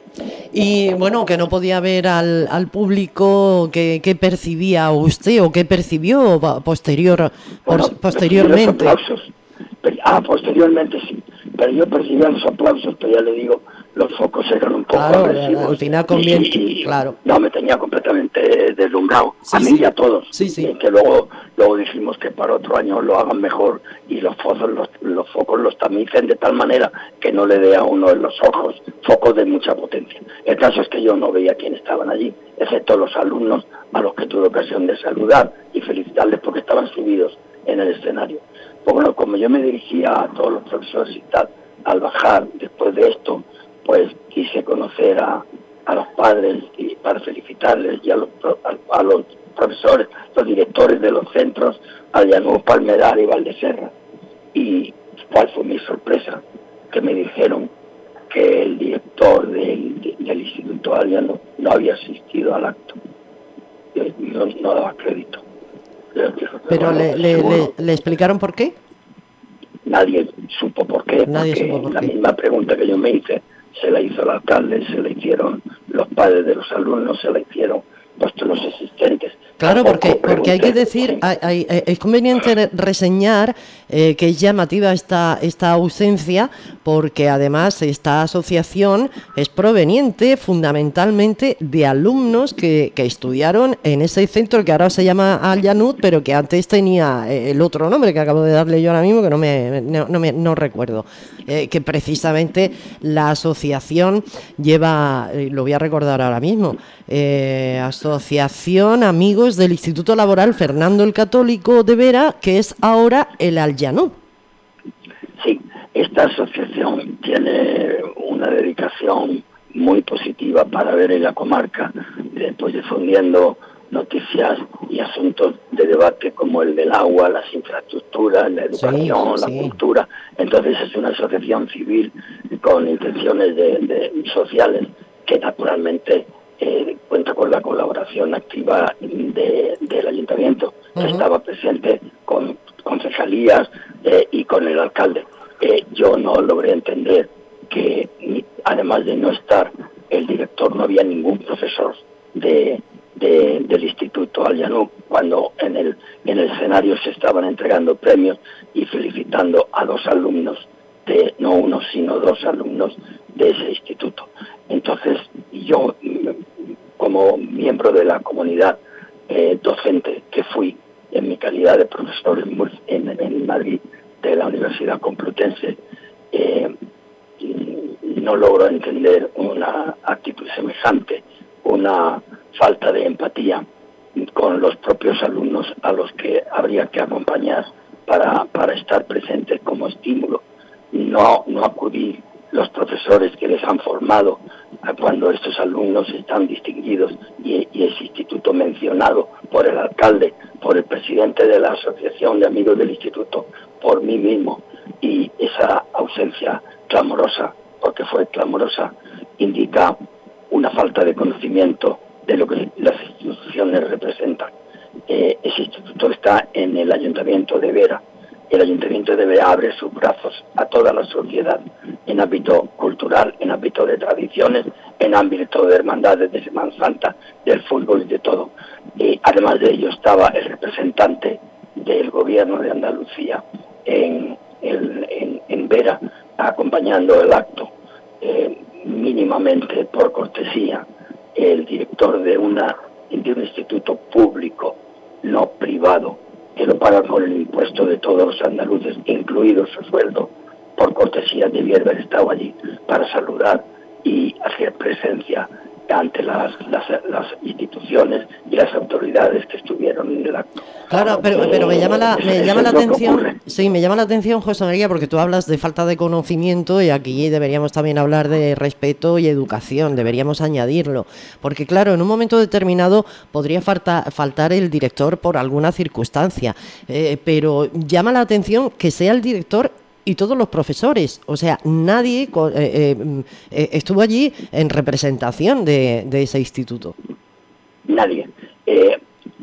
Y bueno, que no podía ver al, al público que, que percibía usted o que percibió posterior, bueno, posteriormente. Los aplausos. Ah, posteriormente sí, pero yo percibía los aplausos, pero ya le digo, los focos eran un poco claro, agresivos. Al final conviene, y, claro. No, me tenía completamente deslumbrado, sí, a mí sí. y a todos. Sí, sí. Y que luego, luego dijimos que para otro año lo hagan mejor y los focos los, los focos los tamicen de tal manera que no le dé a uno en los ojos focos de mucha potencia. El caso es que yo no veía quién estaban allí, excepto los alumnos a los que tuve ocasión de saludar y felicitarles porque estaban subidos en el escenario. Pues bueno, como yo me dirigía a todos los profesores y tal, al bajar después de esto, pues quise conocer a, a los padres y para felicitarles, y a los, a, a los profesores, los directores de los centros, Allanub, Palmeral y Valdeserra. Y cuál fue mi sorpresa, que me dijeron que el director del, de, del Instituto Allanub no había asistido al acto. Yo no, no daba crédito. Pero le, le, le, le explicaron por qué. Nadie supo por qué. Nadie porque supo por la qué. misma pregunta que yo me hice se la hizo el alcalde, se la hicieron los padres de los alumnos, se la hicieron pues, los asistentes. Claro, porque, porque hay que decir, hay, hay, es conveniente reseñar eh, que es llamativa esta, esta ausencia, porque además esta asociación es proveniente fundamentalmente de alumnos que, que estudiaron en ese centro que ahora se llama Allanub, pero que antes tenía el otro nombre que acabo de darle yo ahora mismo, que no me no, no, me, no recuerdo, eh, que precisamente la asociación lleva, eh, lo voy a recordar ahora mismo, eh, Asociación Amigos del Instituto Laboral Fernando el Católico de Vera, que es ahora el Allanub. Sí, esta asociación tiene una dedicación muy positiva para ver en la comarca, pues difundiendo noticias y asuntos de debate como el del agua, las infraestructuras, la educación, sí, sí. la cultura. Entonces es una asociación civil con intenciones de, de sociales que naturalmente Eh, cuenta con la colaboración activa de, del ayuntamiento, que uh-huh. estaba presente con concejalías eh, y con el alcalde. Eh, yo no logré entender que, además de no estar el director, no había ningún profesor de, de, del Instituto Allanub, cuando en el, en el escenario se estaban entregando premios y felicitando a dos alumnos, de no uno, sino dos alumnos de ese instituto. Entonces, yo, como miembro de la comunidad eh, docente que fui en mi calidad de profesor en, en, en Madrid de la Universidad Complutense, eh, no logro entender una actitud semejante, una falta de empatía con los propios alumnos a los que habría que acompañar para, para estar presentes como estímulo. No, no acudir los profesores que les han formado a cuando estos alumnos están distinguidos y, y ese instituto mencionado por el alcalde, por el presidente de la Asociación de Amigos del Instituto, por mí mismo, y esa ausencia clamorosa, porque fue clamorosa, indica una falta de conocimiento de lo que las instituciones representan. Eh, ese instituto está en el Ayuntamiento de Vera. El Ayuntamiento de Vera abre sus brazos a toda la sociedad en ámbito cultural, en ámbito de tradiciones, en ámbito de hermandades de Semana Santa, del fútbol y de todo. Y además de ello estaba el representante del gobierno de Andalucía en, en, en, en Vera, acompañando el acto, eh, mínimamente por cortesía, el director de, una, de un instituto público, no privado, que lo paga con el impuesto de todos los andaluces, incluido su sueldo, por cortesía debiera haber estado allí para saludar y hacer presencia ante las, las, las instituciones y las autoridades que estuvieron en el acto. Claro, pero, pero me llama la, me llama la atención, sí, me llama la atención, José María, porque tú hablas de falta de conocimiento y aquí deberíamos también hablar de respeto y educación, deberíamos añadirlo, porque claro, en un momento determinado podría falta, faltar el director por alguna circunstancia, eh, pero llama la atención que sea el director y todos los profesores, o sea, nadie eh, eh, eh, estuvo allí en representación de, de ese instituto. Nadie. Eh,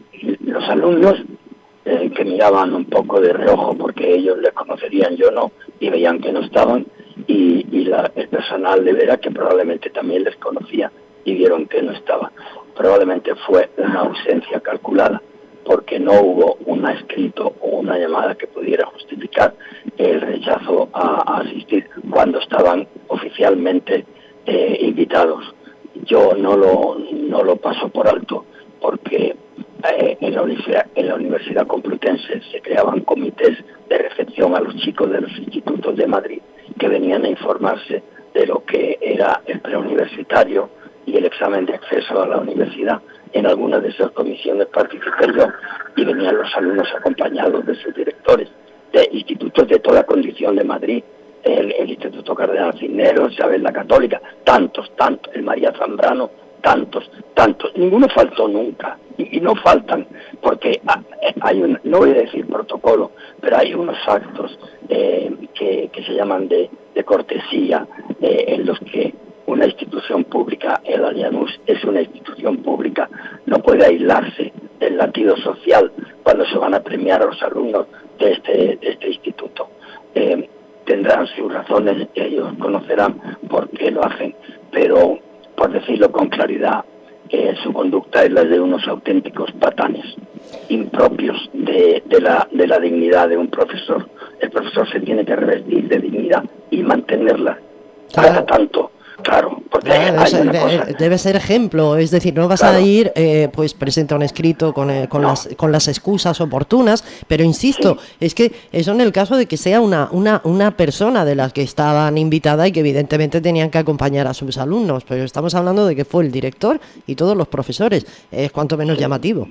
los alumnos eh, que miraban un poco de reojo porque ellos les conocerían, yo no, y veían que no estaban, y, y la, el personal de Vera que probablemente también les conocía y vieron que no estaba. Probablemente fue una ausencia calculada, porque no hubo un escrito o una llamada que pudiera justificar el rechazo a, a asistir cuando estaban oficialmente eh, invitados. Yo no lo, no lo paso por alto, porque eh, en, la universidad, en la Universidad Complutense se creaban comités de recepción a los chicos de los institutos de Madrid que venían a informarse de lo que era el preuniversitario y el examen de acceso a la universidad. En algunas de esas comisiones participé yo y venían los alumnos acompañados de sus directores de institutos de toda condición de Madrid, el, el Instituto Cardenal Cisneros, Isabel la Católica, tantos, tantos, el María Zambrano, tantos, tantos, ninguno faltó nunca y, y no faltan porque hay un, no voy a decir protocolo, pero hay unos actos eh, que, que se llaman de, de cortesía eh, en los que una institución pública, el Allanús es una institución pública, no puede aislarse del latido social cuando se van a premiar a los alumnos de este, de este instituto. Eh, tendrán sus razones, ellos conocerán por qué lo hacen, pero por decirlo con claridad, eh, su conducta es la de unos auténticos patanes, impropios de, de, la, de la dignidad de un profesor. El profesor se tiene que revestir de dignidad y mantenerla. Cada tanto. Claro, porque claro, hay es, una de, cosa. debe ser ejemplo, es decir, no vas claro. a ir, eh, pues presenta un escrito con, eh, con, no. las, con las excusas oportunas, pero insisto, sí. es que eso en el caso de que sea una, una, una persona de las que estaban invitada y que evidentemente tenían que acompañar a sus alumnos, pero estamos hablando de que fue el director y todos los profesores, es cuanto menos sí. llamativo.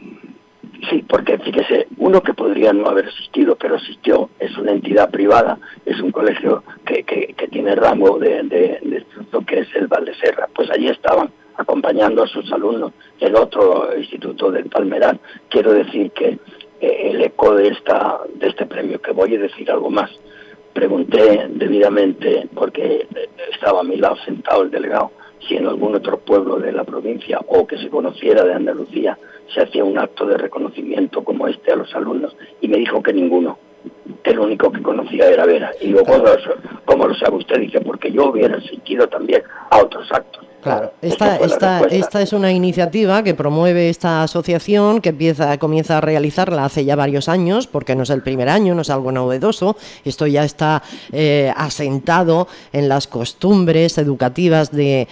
Sí, porque fíjese, uno que podría no haber asistido, pero asistió, es una entidad privada, es un colegio que, que, que tiene rango de, de, de lo que es el Valdeserra, pues allí estaban acompañando a sus alumnos, el otro instituto del Palmeral. Quiero decir que eh, el eco de esta de este premio, que voy a decir algo más, pregunté debidamente, porque estaba a mi lado sentado el delegado, si en algún otro pueblo de la provincia o que se conociera de Andalucía se hacía un acto de reconocimiento como este a los alumnos, y me dijo que ninguno, que el único que conocía era Vera. Y luego, claro. ¿cómo lo sabe usted? Dice, porque yo hubiera asistido también a otros actos. Claro, esta, esta, esta es una iniciativa que promueve esta asociación, que empieza, comienza a realizarla hace ya varios años, porque no es el primer año, no es algo novedoso, esto ya está eh, asentado en las costumbres educativas de,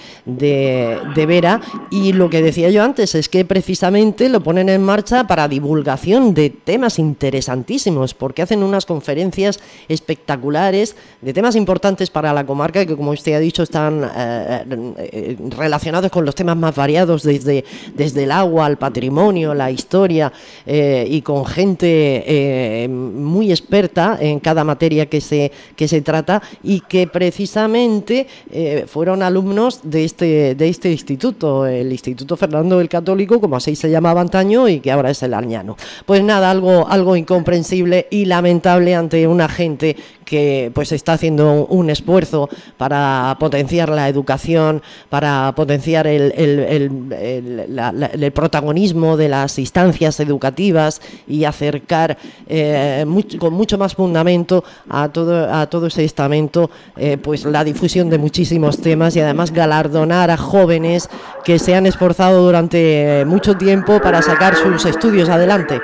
de, de Vera, y lo que decía yo antes es que precisamente lo ponen en marcha para divulgación de temas interesantísimos, porque hacen unas conferencias espectaculares de temas importantes para la comarca, que como usted ha dicho están... Eh, eh, relacionados con los temas más variados, desde, desde el agua al patrimonio, la historia, eh, y con gente eh, muy experta en cada materia que se, que se trata, y que precisamente eh, fueron alumnos de este, de este instituto, el Instituto Fernando el Católico, como así se llamaba antaño, y que ahora es el Arñano. Pues nada, algo, algo incomprensible y lamentable ante una gente que pues está haciendo un esfuerzo para potenciar la educación, para potenciar el, el, el, el, la, la, el protagonismo de las instancias educativas y acercar eh, mucho, con mucho más fundamento a todo, a todo ese estamento eh, pues la difusión de muchísimos temas, y además galardonar a jóvenes que se han esforzado durante mucho tiempo para sacar sus estudios adelante.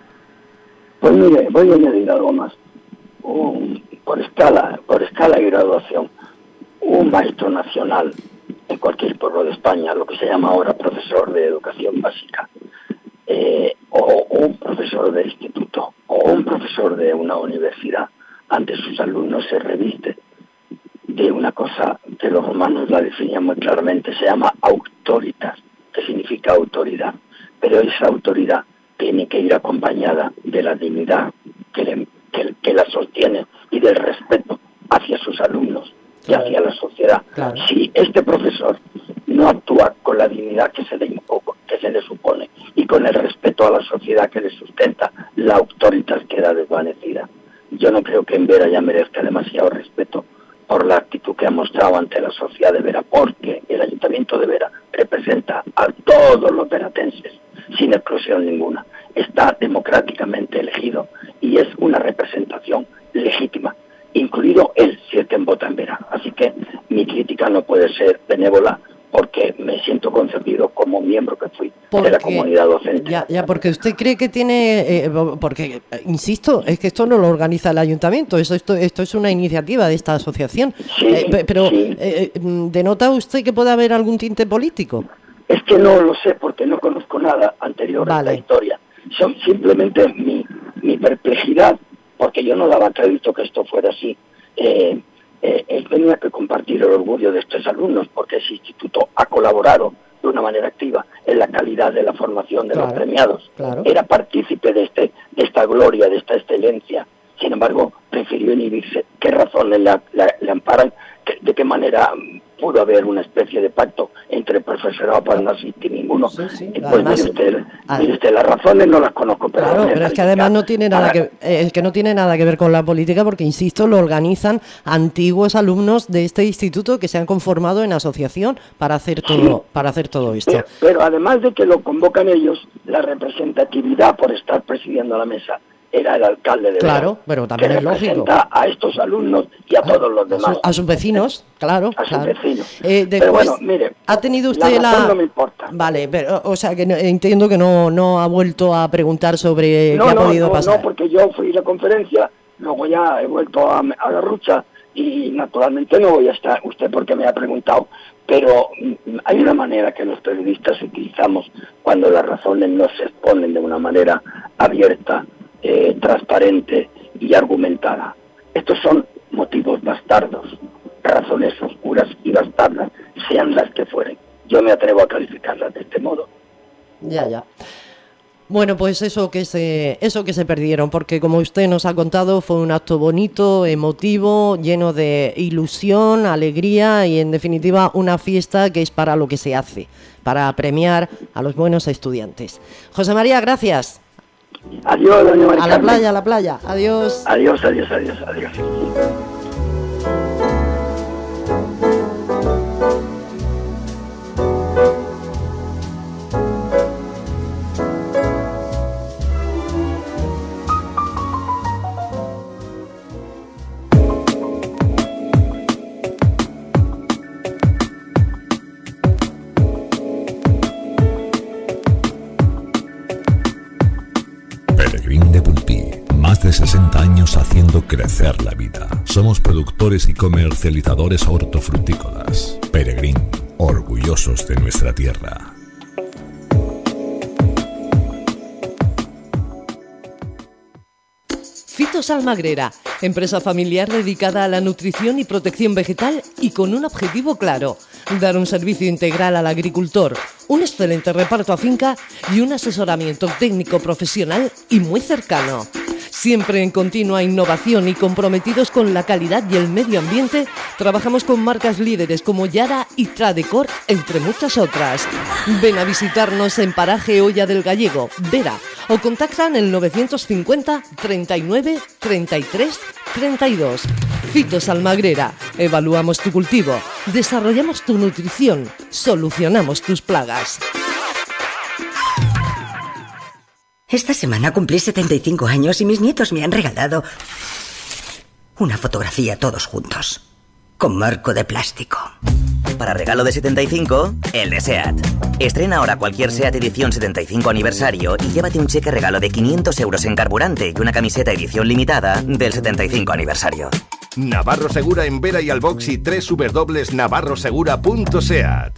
Pues mire, voy a añadir algo más. Un, por escala, por escala y graduación, un maestro nacional en cualquier pueblo de España, lo que se llama ahora profesor de educación básica, eh, o, o un profesor de instituto, o un profesor de una universidad, ante sus alumnos se reviste de una cosa que los romanos la definían muy claramente, se llama autoritas, que significa autoridad, pero esa autoridad tiene que ir acompañada de la dignidad que, le, que, que la sostiene y del respeto hacia sus alumnos y claro. hacia la sociedad. Claro. Si este profesor no actúa con la dignidad que se, le, que se le supone y con el respeto a la sociedad que le sustenta, la autoridad queda desvanecida. Yo no creo que en Vera ya merezca demasiado respeto por la actitud que ha mostrado ante la sociedad de Vera, porque el Ayuntamiento de Vera representa a todos los veratenses, sin exclusión ninguna. Está democráticamente elegido y es una representación legítima, incluido él, si es quien vota en Vera. Así que mi crítica no puede ser benévola, porque me siento concebido como miembro que fui porque, de la comunidad docente. Ya, ya, porque usted cree que tiene, eh, porque, insisto, es que esto no lo organiza el ayuntamiento, eso, esto, esto es una iniciativa de esta asociación. Sí, eh, pero, sí. Eh, ¿denota usted que puede haber algún tinte político? Es que no lo sé, porque no conozco nada anterior vale. a esta historia. Son simplemente mi, mi perplejidad, porque yo no daba crédito que esto fuera así. Eh, Eh, él tenía que compartir el orgullo de estos alumnos, porque ese instituto ha colaborado de una manera activa en la calidad de la formación de claro, los premiados. Claro. Era partícipe de, este, de esta gloria, de esta excelencia. Sin embargo, prefirió inhibirse. ¿Qué razones le, le, le amparan? ¿De qué manera pudo haber una especie de pacto entre el profesorado para no asistir ninguno? Sí, sí. Pues además, mire usted, mire usted, las razones no las conozco. Pero claro, pero es que además no tiene nada que, es que no tiene nada que ver con la política, porque, insisto, lo organizan antiguos alumnos de este instituto que se han conformado en asociación para hacer todo, sí, para hacer todo esto. Pero, pero además de que lo convocan ellos, la representatividad por estar presidiendo la mesa era el alcalde de Claro, Vera, pero también que es lógico. a estos alumnos y a, a todos los demás. A, su, a sus vecinos, claro. A claro. sus vecinos. Eh, después, pero bueno, mire, ha tenido usted la... la... no me importa. Vale, pero, o sea, que no, entiendo que no, no ha vuelto a preguntar sobre no, qué ha no, podido no, pasar. No, porque yo fui a la conferencia, luego ya he vuelto a, a la rucha y naturalmente no voy a estar, usted porque me ha preguntado, pero hay una manera que los periodistas utilizamos cuando las razones no se exponen de una manera abierta, Eh, transparente y argumentada. Estos son motivos bastardos, razones oscuras y bastardas, sean las que fueren. Yo me atrevo a calificarlas de este modo. Ya, ya. Bueno, pues eso que se eso que se perdieron, porque como usted nos ha contado, fue un acto bonito, emotivo, lleno de ilusión, alegría y, en definitiva, una fiesta que es para lo que se hace, para premiar a los buenos estudiantes. José María, gracias. Adiós, doña María A la playa, a la playa. Adiós. Adiós, adiós, adiós, adiós. De sesenta años haciendo crecer la vida. Somos productores y comercializadores hortofrutícolas. Peregrín, orgullosos de nuestra tierra. Fitos Almagrera, empresa familiar dedicada a la nutrición y protección vegetal y con un objetivo claro: dar un servicio integral al agricultor, un excelente reparto a finca y un asesoramiento técnico profesional y muy cercano. Siempre en continua innovación y comprometidos con la calidad y el medio ambiente, trabajamos con marcas líderes como Yara y Tradecor, entre muchas otras. Ven a visitarnos en Paraje Olla del Gallego, Vera, o contactan el novecientos cincuenta, treinta y nueve, treinta y tres, treinta y dos. Fitos Almagrera, evaluamos tu cultivo, desarrollamos tu nutrición, solucionamos tus plagas. Esta semana cumplí setenta y cinco años y mis nietos me han regalado una fotografía todos juntos, con marco de plástico. Para regalo de setenta y cinco, el de SEAT. Estrena ahora cualquier SEAT edición setenta y cinco aniversario y llévate un cheque regalo de quinientos euros en carburante y una camiseta edición limitada del setenta y cinco aniversario. Navarro Segura en Vera y Albox y tres w w w punto navarro segura punto seat.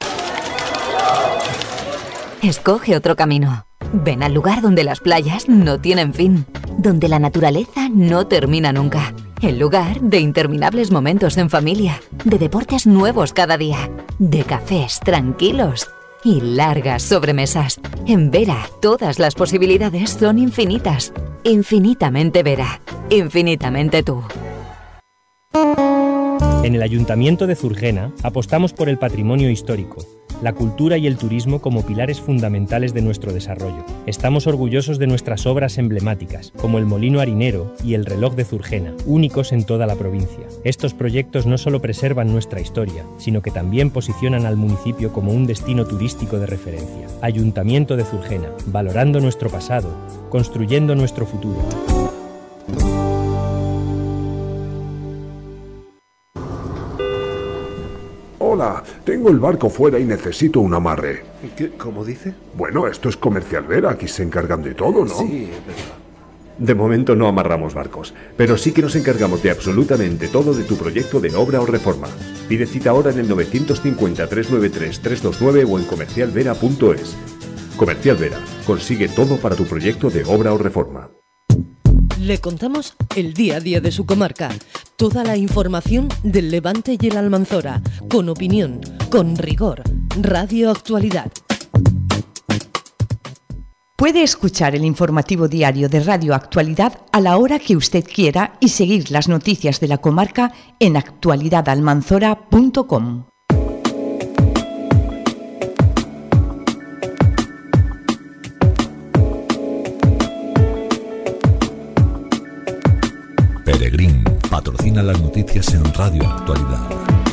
Escoge otro camino. Ven al lugar donde las playas no tienen fin, donde la naturaleza no termina nunca. El lugar de interminables momentos en familia, de deportes nuevos cada día, de cafés tranquilos y largas sobremesas. En Vera, todas las posibilidades son infinitas. Infinitamente Vera. Infinitamente tú. En el Ayuntamiento de Zurgena apostamos por el patrimonio histórico, la cultura y el turismo como pilares fundamentales de nuestro desarrollo. Estamos orgullosos de nuestras obras emblemáticas, como el Molino Harinero y el Reloj de Zurgena, únicos en toda la provincia. Estos proyectos no solo preservan nuestra historia, sino que también posicionan al municipio como un destino turístico de referencia. Ayuntamiento de Zurgena, valorando nuestro pasado, construyendo nuestro futuro. Hola, tengo el barco fuera y necesito un amarre. ¿Qué, ¿Cómo dice? Bueno, esto es Comercial Vera, aquí se encargan de todo, ¿no? Sí, pero... De momento no amarramos barcos, pero sí que nos encargamos de absolutamente todo de tu proyecto de obra o reforma. Pide cita ahora en el novecientos cincuenta, trescientos noventa y tres, trescientos veintinueve o en comercial vera punto es. Comercial Vera, consigue todo para tu proyecto de obra o reforma. Le contamos el día a día de su comarca, toda la información del Levante y el Almanzora, con opinión, con rigor. Radio Actualidad. Puede escuchar el informativo diario de Radio Actualidad a la hora que usted quiera y seguir las noticias de la comarca en actualidad almanzora punto com. Peregrín patrocina las noticias en Radio Actualidad.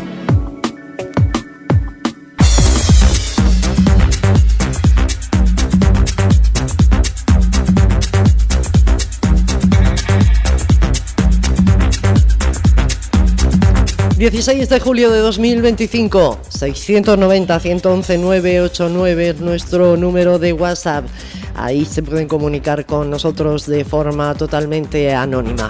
dieciséis de julio de dos mil veinticinco, seiscientos noventa, ciento once, novecientos ochenta y nueve es nuestro número de WhatsApp. Ahí se pueden comunicar con nosotros de forma totalmente anónima.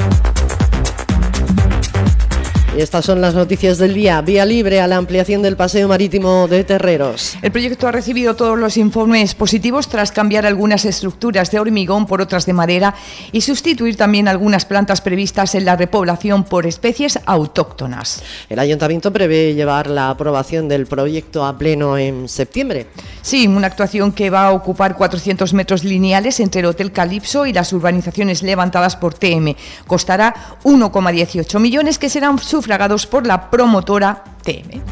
Y estas son las noticias del día. Vía libre a la ampliación del paseo marítimo de Terreros. El proyecto ha recibido todos los informes positivos tras cambiar algunas estructuras de hormigón por otras de madera y sustituir también algunas plantas previstas en la repoblación por especies autóctonas. El Ayuntamiento prevé llevar la aprobación del proyecto a pleno en septiembre. Sí, una actuación que va a ocupar cuatrocientos metros lineales entre el Hotel Calipso y las urbanizaciones levantadas por T M. Costará uno coma dieciocho millones que serán sufragados por la promotora T M.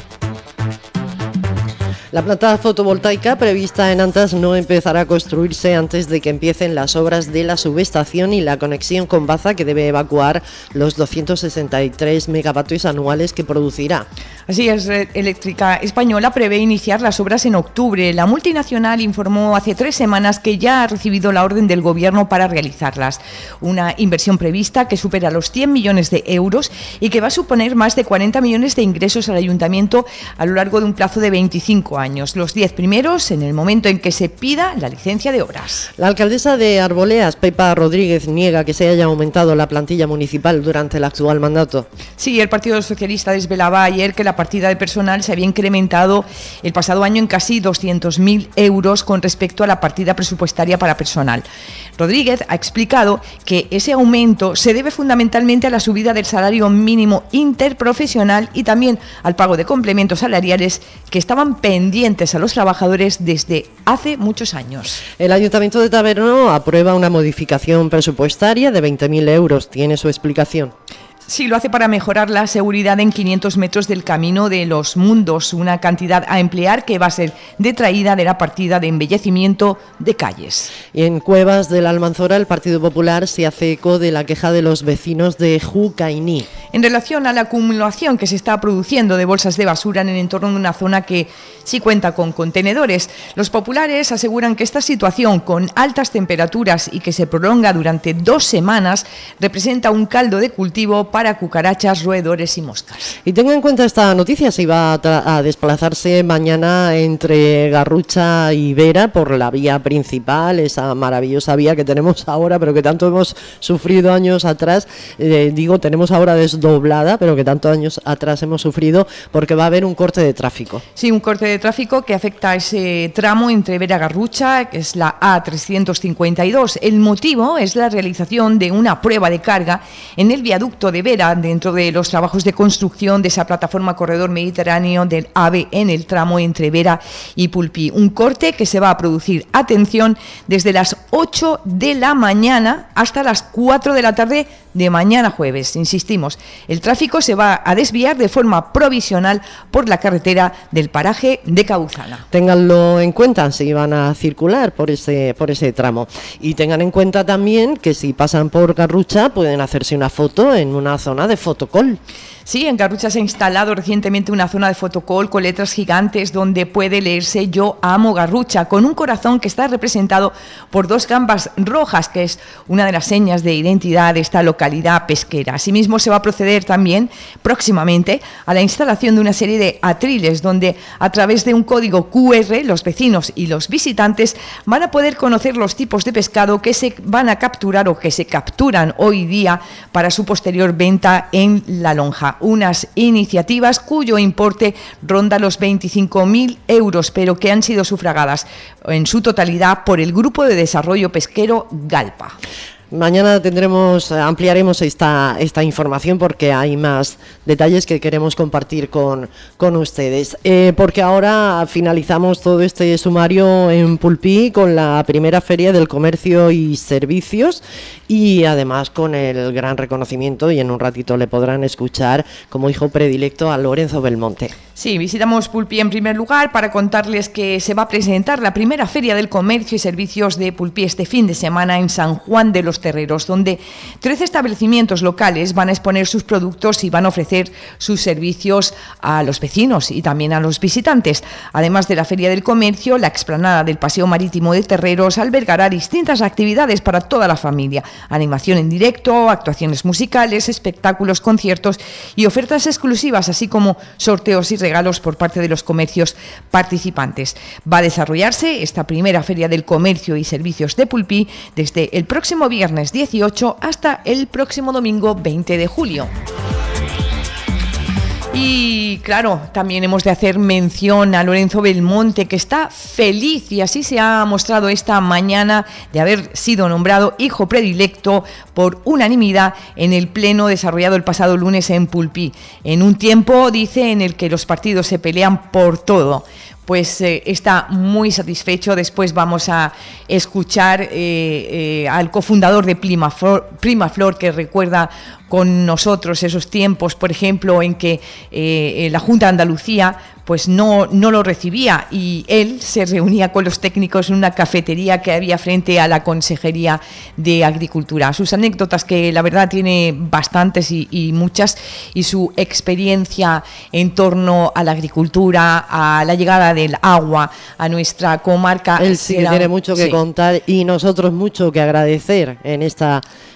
La planta fotovoltaica prevista en Antas no empezará a construirse antes de que empiecen las obras de la subestación y la conexión con Baza, que debe evacuar los doscientos sesenta y tres megavatios anuales que producirá. Así es, Red Eléctrica Española prevé iniciar las obras en octubre. La multinacional informó hace tres semanas que ya ha recibido la orden del Gobierno para realizarlas. Una inversión prevista que supera los cien millones de euros y que va a suponer más de cuarenta millones de ingresos al Ayuntamiento a lo largo de un plazo de veinticinco años. Los diez primeros en el momento en que se pida la licencia de obras. La alcaldesa de Arboleas, Pepa Rodríguez, niega que se haya aumentado la plantilla municipal durante el actual mandato. Sí, el Partido Socialista desvelaba ayer que la la partida de personal se había incrementado el pasado año en casi doscientos mil euros con respecto a la partida presupuestaria para personal. Rodríguez ha explicado que ese aumento se debe fundamentalmente a la subida del salario mínimo interprofesional y también al pago de complementos salariales que estaban pendientes a los trabajadores desde hace muchos años. El Ayuntamiento de Taberno aprueba una modificación presupuestaria de veinte mil euros. ¿Tiene su explicación? Sí, lo hace para mejorar la seguridad en quinientos metros del Camino de los Mundos, una cantidad a emplear que va a ser detraída de la partida de embellecimiento de calles. Y en Cuevas de la Almanzora, el Partido Popular se hace eco de la queja de los vecinos de Jucainí. En relación a la acumulación que se está produciendo de bolsas de basura en el entorno de una zona que sí cuenta con contenedores, los populares aseguran que esta situación, con altas temperaturas y que se prolonga durante dos semanas, representa un caldo de cultivo para cucarachas, roedores y moscas. Y tenga en cuenta esta noticia, se va a, a desplazarse mañana entre Garrucha y Vera por la vía principal, esa maravillosa vía que tenemos ahora, pero que tanto hemos sufrido años atrás, eh, digo, tenemos ahora desdoblada, pero que tantos años atrás hemos sufrido, porque va a haber un corte de tráfico. Sí, un corte de tráfico que afecta a ese tramo entre Vera y Garrucha, que es la A trescientos cincuenta y dos. El motivo es la realización de una prueba de carga en el viaducto de Vera, dentro de los trabajos de construcción de esa plataforma corredor mediterráneo del AVE en el tramo entre Vera y Pulpí. Un corte que se va a producir, atención, desde las ocho de la mañana hasta las cuatro de la tarde de mañana jueves. Insistimos, el tráfico se va a desviar de forma provisional por la carretera del paraje de Cabuzana. Ténganlo en cuenta si van a circular por ese, por ese tramo. Y tengan en cuenta también que si pasan por Garrucha pueden hacerse una foto en una zona de fotocall. Sí, en Garrucha se ha instalado recientemente una zona de fotocall con letras gigantes donde puede leerse "Yo amo Garrucha", con un corazón que está representado por dos gambas rojas, que es una de las señas de identidad de esta localidad pesquera. Asimismo, se va a proceder también próximamente a la instalación de una serie de atriles donde, a través de un código cu erre, los vecinos y los visitantes van a poder conocer los tipos de pescado que se van a capturar o que se capturan hoy día para su posterior venta en la lonja. Unas iniciativas cuyo importe ronda los veinticinco mil euros, pero que han sido sufragadas en su totalidad por el Grupo de Desarrollo Pesquero Galpa. Mañana tendremos, ampliaremos esta, esta información porque hay más detalles que queremos compartir con, con ustedes. Eh, porque ahora finalizamos todo este sumario en Pulpí con la primera Feria del Comercio y Servicios y además con el gran reconocimiento, y en un ratito le podrán escuchar como hijo predilecto a Lorenzo Belmonte. Sí, visitamos Pulpí en primer lugar para contarles que se va a presentar la primera Feria del Comercio y Servicios de Pulpí este fin de semana en San Juan de los Terreros, donde trece establecimientos locales van a exponer sus productos y van a ofrecer sus servicios a los vecinos y también a los visitantes. Además de la Feria del Comercio, la explanada del Paseo Marítimo de Terreros albergará distintas actividades para toda la familia: animación en directo, actuaciones musicales, espectáculos, conciertos y ofertas exclusivas, así como sorteos y regalos por parte de los comercios participantes. Va a desarrollarse esta primera Feria del Comercio y Servicios de Pulpí desde el próximo viernes dieciocho hasta el próximo domingo veinte de julio. Y claro, también hemos de hacer mención a Lorenzo Belmonte, que está feliz, y así se ha mostrado esta mañana, de haber sido nombrado hijo predilecto por unanimidad en el pleno desarrollado el pasado lunes en Pulpí, en un tiempo, dice, en el que los partidos se pelean por todo. Pues eh, está muy satisfecho. Después vamos a escuchar eh, eh, al cofundador de Primaflor, Primaflor, que recuerda con nosotros esos tiempos, por ejemplo, en que eh, la Junta de Andalucía pues no, no lo recibía, y él se reunía con los técnicos en una cafetería que había frente a la Consejería de Agricultura. Sus anécdotas, que la verdad tiene bastantes y, y muchas, y su experiencia en torno a la agricultura, a la llegada del agua a nuestra comarca. Él sí que tiene mucho que sí. contar, y nosotros mucho que agradecer en esta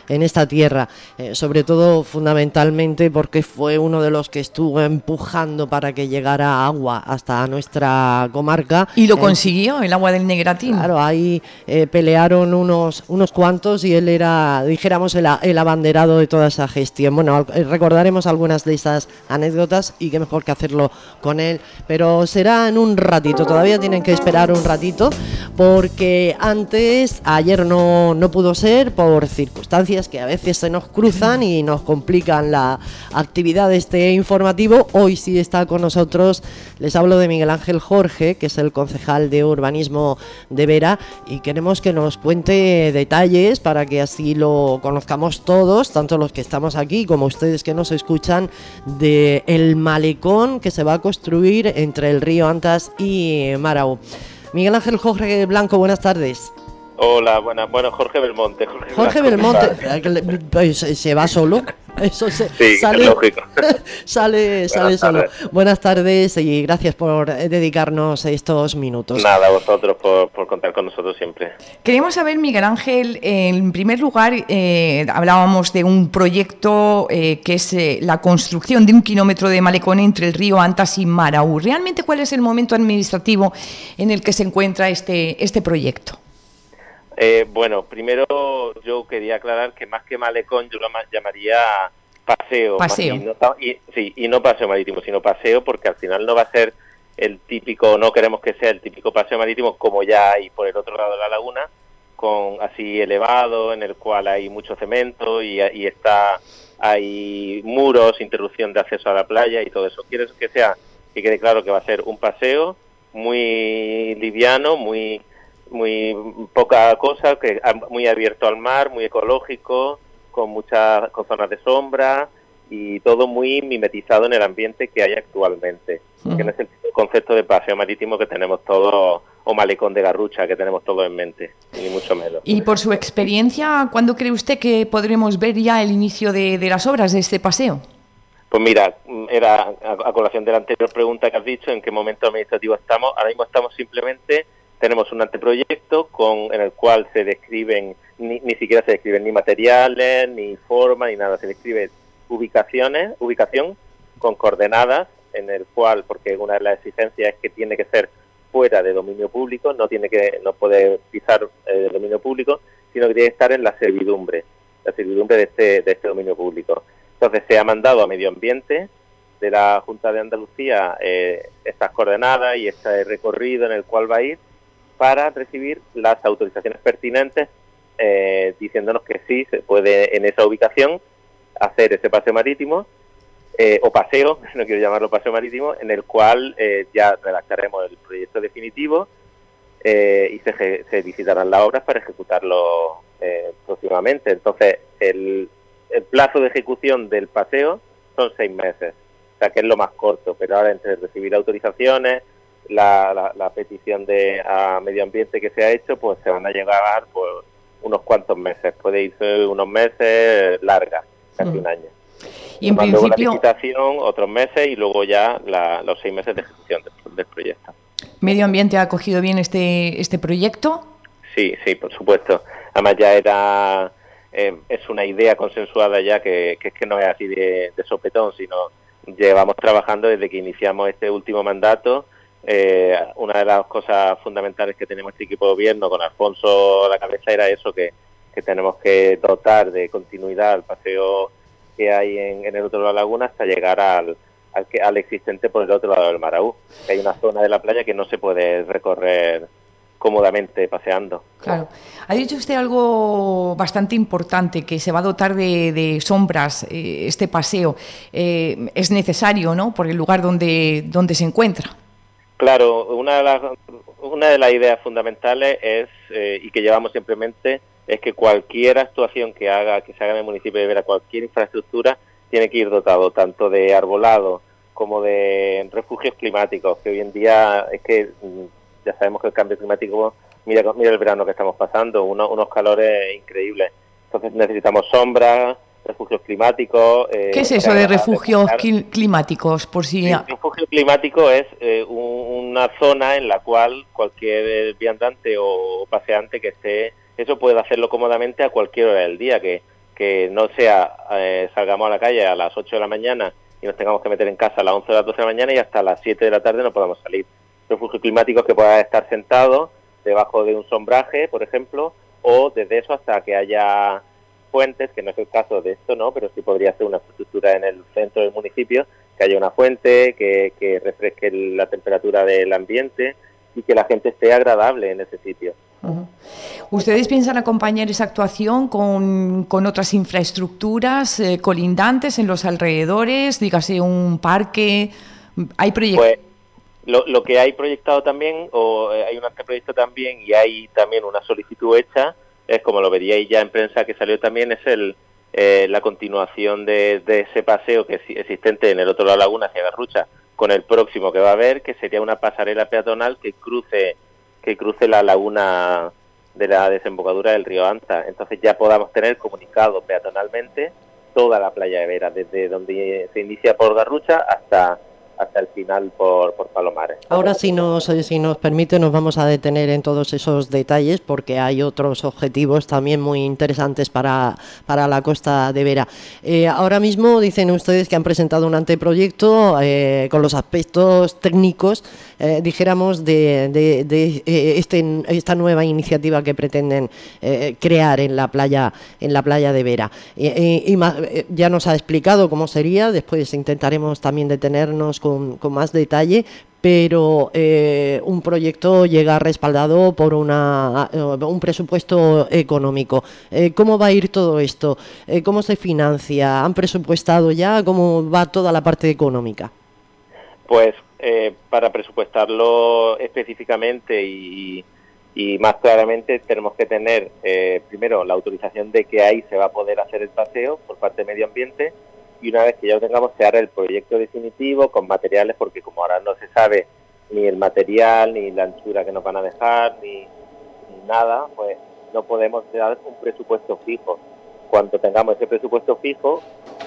en esta tierra, eh, sobre todo fundamentalmente porque fue uno de los que estuvo empujando para que llegara agua hasta nuestra comarca. Y lo eh, consiguió, el agua del Negratín. Claro, ahí eh, pelearon unos, unos cuantos y él era, dijéramos, el, el abanderado de toda esa gestión. Bueno, recordaremos algunas de esas anécdotas y qué mejor que hacerlo con él, pero será en un ratito, todavía tienen que esperar un ratito porque antes, ayer no, no pudo ser por circunstancias que a veces se nos cruzan y nos complican la actividad de este informativo. Hoy sí está con nosotros, les hablo de Miguel Ángel Jorge, que es el concejal de urbanismo de Vera, y queremos que nos cuente detalles para que así lo conozcamos todos, tanto los que estamos aquí como ustedes que nos escuchan, de el malecón que se va a construir entre el río Antas y Marau. Miguel Ángel Jorge Blanco, buenas tardes. Hola, buenas, bueno, Jorge Belmonte. Jorge, Jorge Belmonte, pues, ¿se va solo? Eso se, sí, sale, es lógico. sale, sale solo. Buenas tardes y gracias por dedicarnos estos minutos. Nada, a vosotros por, por contar con nosotros siempre. Queremos saber, Miguel Ángel, en primer lugar, eh, hablábamos de un proyecto eh, que es eh, la construcción de un kilómetro de malecón entre el río Antas y Marau. ¿Realmente cuál es el momento administrativo en el que se encuentra este, este proyecto? Eh, bueno, primero yo quería aclarar que más que malecón yo lo llamaría paseo. Paseo. Y no, y, sí, y no paseo marítimo, sino paseo, porque al final no va a ser el típico, no queremos que sea el típico paseo marítimo como ya hay por el otro lado de la laguna, con así elevado, en el cual hay mucho cemento y, y está hay muros, interrupción de acceso a la playa y todo eso. Quiero que sea, que quede claro que va a ser un paseo muy liviano, muy... muy poca cosa, que muy abierto al mar, muy ecológico, con muchas con zonas de sombra y todo muy mimetizado en el ambiente que hay actualmente, uh-huh. que no es el concepto de paseo marítimo que tenemos todos, o malecón de Garrucha que tenemos todos en mente, ni mucho menos. Y por su experiencia, ¿cuándo cree usted que podremos ver ya el inicio de, de las obras de este paseo? Pues mira, era a, a colación de la anterior pregunta que has dicho, en qué momento administrativo estamos. Ahora mismo estamos simplemente tenemos un anteproyecto con en el cual se describen, ni, ni siquiera se describen ni materiales, ni forma, ni nada, se describe ubicaciones, ubicación con coordenadas, en el cual, porque una de las exigencias es que tiene que ser fuera de dominio público, no tiene que, no puede pisar el eh, dominio público, sino que tiene que estar en la servidumbre, la servidumbre de este, de este dominio público. Entonces se ha mandado a Medio Ambiente de la Junta de Andalucía eh, estas coordenadas y este recorrido en el cual va a ir, para recibir las autorizaciones pertinentes, eh, diciéndonos que sí se puede en esa ubicación hacer ese paseo marítimo, eh, o paseo, no quiero llamarlo paseo marítimo, en el cual eh, ya redactaremos el proyecto definitivo eh, y se, se licitarán las obras para ejecutarlo eh, próximamente. Entonces, el, el plazo de ejecución del paseo son seis meses, o sea que es lo más corto, pero ahora entre recibir autorizaciones, La, la, la petición de a medio ambiente que se ha hecho, pues se van a llegar por unos cuantos meses, puede irse unos meses largas, casi mm. un año. Y en Luego principio... la licitación, otros meses y luego ya la, los seis meses de ejecución del, del proyecto. ¿Medio ambiente ha acogido bien este este proyecto? Sí, sí, por supuesto. Además ya era, eh, es una idea consensuada ya que, que es que no es así de, de sopetón, sino llevamos trabajando desde que iniciamos este último mandato. Eh, una de las cosas fundamentales que tenemos este equipo de gobierno con Alfonso a la cabeza era eso, que, que tenemos que dotar de continuidad al paseo que hay en, en el otro lado de la laguna hasta llegar al, al, que, al existente por el otro lado del Marau, que hay una zona de la playa que no se puede recorrer cómodamente paseando. Claro. Ha dicho usted algo bastante importante, que se va a dotar de, de sombras eh, este paseo. Eh, es necesario, ¿no?, por el lugar donde, donde se encuentra. Claro, una de las una de las ideas fundamentales es eh, y que llevamos simplemente es que cualquier actuación que haga que se haga en el municipio de Vera, cualquier infraestructura tiene que ir dotado tanto de arbolado como de refugios climáticos, que hoy en día es que ya sabemos que el cambio climático, mira mira el verano que estamos pasando, uno, unos calores increíbles. Entonces necesitamos sombras, refugios climáticos. Eh, ¿Qué es eso de refugios de climáticos? Por si... Sí, refugio climático es eh, un, una zona en la cual cualquier viandante o paseante que esté, eso puede hacerlo cómodamente a cualquier hora del día, que, que no sea eh, salgamos a la calle a las ocho de la mañana y nos tengamos que meter en casa a las once o las doce de la mañana y hasta las siete de la tarde no podamos salir. Refugios climáticos que puedan estar sentados debajo de un sombraje, por ejemplo, o desde eso hasta que haya fuentes, que no es el caso de esto, ¿no? Pero sí podría ser una infraestructura en el centro del municipio, que haya una fuente, que, que refresque la temperatura del ambiente y que la gente esté agradable en ese sitio. Uh-huh. ¿Ustedes piensan acompañar esa actuación con, con otras infraestructuras eh, colindantes en los alrededores? Dígase un parque, ¿hay proyectos? Pues, Lo, lo que hay proyectado también, o eh, hay un anteproyecto también, y hay también una solicitud hecha, es como lo veríais ya en prensa que salió también, es el eh, la continuación de, de ese paseo que es existente en el otro lado de la laguna hacia Garrucha, con el próximo que va a haber, que sería una pasarela peatonal que cruce que cruce la laguna de la desembocadura del río Anta. Entonces ya podamos tener comunicado peatonalmente toda la playa de Vera, desde donde se inicia por Garrucha hasta hasta el final por, por Palomares. Ahora, si nos, si nos permite, nos vamos a detener en todos esos detalles porque hay otros objetivos también muy interesantes para, para la costa de Vera. Eh, ahora mismo dicen ustedes que han presentado un anteproyecto eh, con los aspectos técnicos, eh, dijéramos, de, de, de eh, este, esta nueva iniciativa que pretenden eh, crear en la playa en la playa de Vera. Eh, y, y ya nos ha explicado cómo sería, después intentaremos también detenernos con Con, con más detalle, pero eh, un proyecto llega respaldado por una, un presupuesto económico. Eh, ¿Cómo va a ir todo esto? Eh, ¿Cómo se financia? ¿Han presupuestado ya? ¿Cómo va toda la parte económica? Pues eh, para presupuestarlo específicamente y, y más claramente tenemos que tener eh, primero la autorización de que ahí se va a poder hacer el paseo por parte de Medio Ambiente, y una vez que ya lo tengamos se hará el proyecto definitivo con materiales, porque como ahora no se sabe ni el material, ni la anchura que nos van a dejar, ni, ni nada, pues no podemos dar un presupuesto fijo. Cuando tengamos ese presupuesto fijo,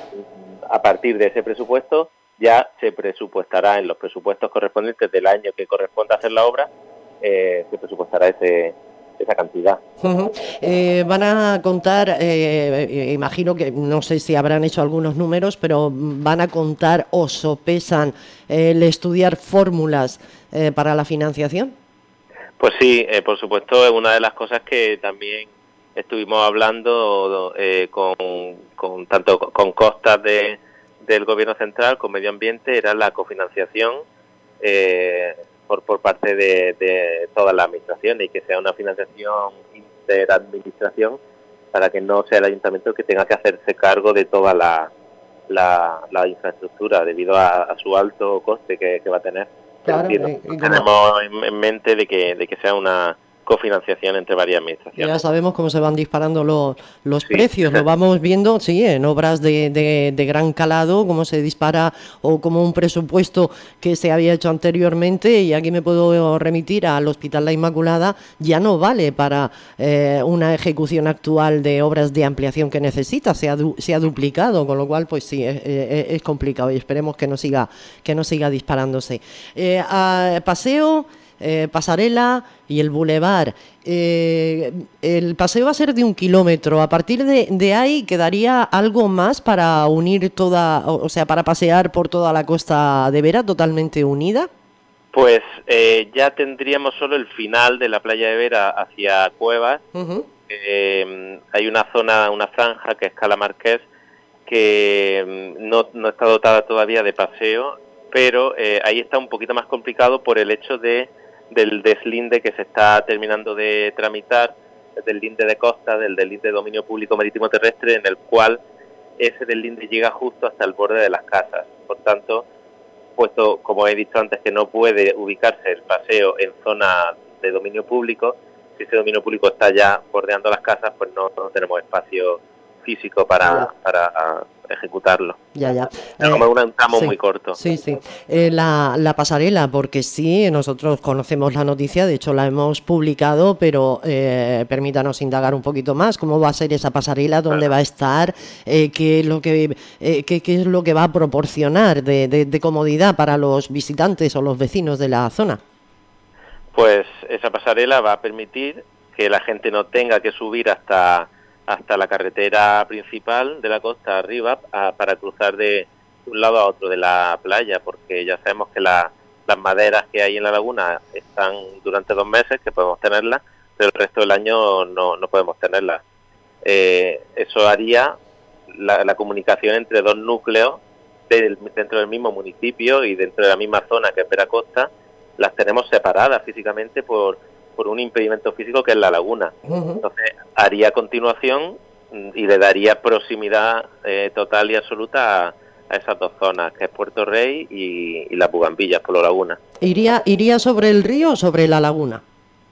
a partir de ese presupuesto ya se presupuestará en los presupuestos correspondientes del año que corresponda hacer la obra, eh, se presupuestará ese esa cantidad. Uh-huh. Eh, van a contar, eh, imagino que, no sé si habrán hecho algunos números, pero van a contar o sopesan eh, el estudiar fórmulas eh, para la financiación. Pues sí, eh, por supuesto, es una de las cosas que también estuvimos hablando eh, con, con tanto con costas de, del Gobierno Central, con Medio Ambiente, era la cofinanciación eh, Por, por parte de, de todas las administraciones, y que sea una financiación interadministración para que no sea el ayuntamiento el que tenga que hacerse cargo de toda la, la, la infraestructura debido a, a su alto coste que, que va a tener. Claro, decir, y, y tenemos en, en mente de que, de que sea una cofinanciación entre varias administraciones. Ya sabemos cómo se van disparando los, los sí. precios, lo vamos viendo, sí, en obras de, de, de gran calado, cómo se dispara, o como un presupuesto que se había hecho anteriormente, y aquí me puedo remitir al Hospital La Inmaculada, ya no vale para eh, una ejecución actual de obras de ampliación que necesita, se ha, du se ha duplicado, con lo cual pues sí, es, es, es complicado, y esperemos que no siga, que no siga disparándose. Eh, a, paseo... Eh, pasarela y el bulevar. Eh, el paseo va a ser de un kilómetro. A partir de, de ahí quedaría algo más para unir toda, o, o sea, para pasear por toda la costa de Vera totalmente unida. Pues eh, ya tendríamos solo el final de la playa de Vera hacia Cuevas. Uh-huh. eh, hay una zona, una franja que es Cala Marqués, que no, no está dotada todavía de paseo, pero eh, ahí está un poquito más complicado por el hecho de del deslinde que se está terminando de tramitar, del deslinde de costa, del deslinde de dominio público marítimo terrestre, en el cual ese deslinde llega justo hasta el borde de las casas. Por tanto, puesto, como he dicho antes, que no puede ubicarse el paseo en zona de dominio público, si ese dominio público está ya bordeando las casas, pues no, no tenemos espacio físico para, para a, ejecutarlo. Ya, ya. Es como eh, un tramo sí, muy corto. Sí, sí. Eh, la, la pasarela, porque sí, nosotros conocemos la noticia, de hecho la hemos publicado, pero eh, permítanos indagar un poquito más. ¿Cómo va a ser esa pasarela? ¿Dónde claro. va a estar? Eh, ¿qué, es lo que, eh, qué, ¿Qué es lo que va a proporcionar de, de, de comodidad para los visitantes o los vecinos de la zona? Pues esa pasarela va a permitir que la gente no tenga que subir hasta hasta la carretera principal de la costa arriba a, para cruzar de un lado a otro de la playa, porque ya sabemos que la, las maderas que hay en la laguna están durante dos meses, que podemos tenerlas, pero el resto del año no, no podemos tenerlas. Eh, eso haría la, la comunicación entre dos núcleos del, dentro del mismo municipio y dentro de la misma zona que es Veracosta, las tenemos separadas físicamente por, por un impedimento físico que es la laguna. Uh-huh. Entonces haría continuación y le daría proximidad eh, total y absoluta a, a esas dos zonas, que es Puerto Rey y, y las Bugambillas, por la laguna. ¿Iría, ¿Iría sobre el río o sobre la laguna?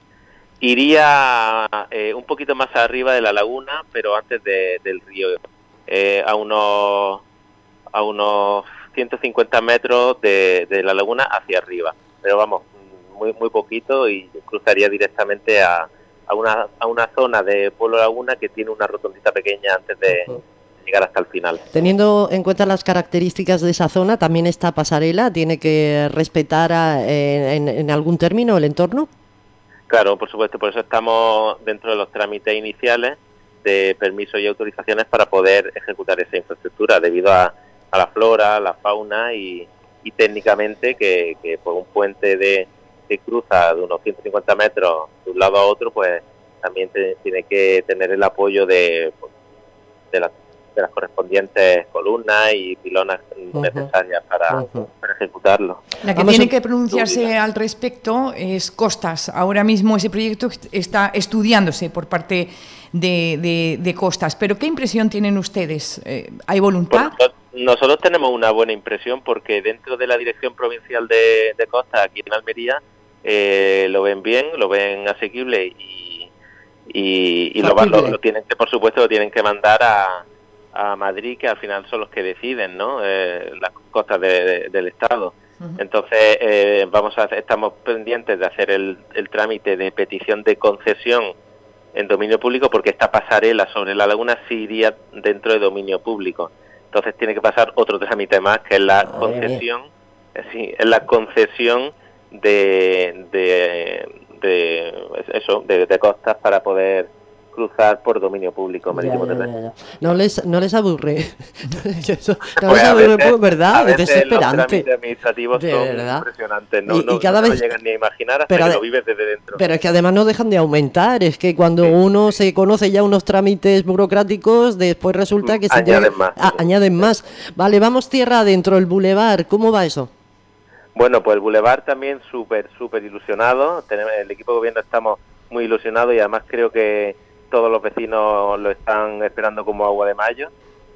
Iría eh, un poquito más arriba de la laguna, pero antes de, del río, eh, a unos a unos ciento cincuenta metros de, de la laguna hacia arriba, pero vamos, muy muy poquito, y cruzaría directamente a, a una a una zona de Pueblo Laguna que tiene una rotondita pequeña antes de llegar hasta el final. Teniendo en cuenta las características de esa zona, ¿también esta pasarela tiene que respetar a, en, en algún término el entorno? Claro, por supuesto, por eso estamos dentro de los trámites iniciales de permisos y autorizaciones para poder ejecutar esa infraestructura, debido a, a la flora, la fauna y, y técnicamente que, que por un puente de que cruza de unos ciento cincuenta metros de un lado a otro, pues también te, tiene que tener el apoyo de, de, la, de las correspondientes columnas y pilonas uh-huh. necesarias para, uh-huh. para ejecutarlo. La que Vamos tiene a... que pronunciarse al respecto es Costas. Ahora mismo ese proyecto está estudiándose por parte de, de, de Costas. ¿Pero qué impresión tienen ustedes? Eh, ¿Hay voluntad? Pues nosotros tenemos una buena impresión, porque dentro de la Dirección Provincial de, de Costas, aquí en Almería, eh, lo ven bien, lo ven asequible y, y, y lo, lo, lo tienen que, por supuesto, lo tienen que mandar a a Madrid, que al final son los que deciden, ¿no? Eh, las costas de, de, del Estado. Uh-huh. Entonces, eh, vamos a hacer, estamos pendientes de hacer el, el trámite de petición de concesión en dominio público, porque esta pasarela sobre la laguna sí iría dentro de dominio público. Entonces tiene que pasar otro trámite más, que es la Ay, concesión, eh, sí, es la concesión de, de, de eso, de, de costas para poder cruzar por dominio público marítimo terrestre. No les no les aburre. Eso, no pues les aburre, veces, ¿verdad? Es desesperante. Los trámites administrativos de son verdad. impresionantes. No, y, no, y cada no vez lo llegan ni a imaginar hasta pero que de, lo vives desde dentro. Pero es que además no dejan de aumentar. Es que cuando sí. uno se conoce ya unos trámites burocráticos, después resulta que se añaden llega, más. A, añaden más. Vale, vamos tierra adentro, el bulevar. ¿Cómo va eso? Bueno, pues el bulevar también súper, súper ilusionado. Tenemos, el equipo de gobierno estamos muy ilusionados, y además creo que todos los vecinos lo están esperando como agua de mayo,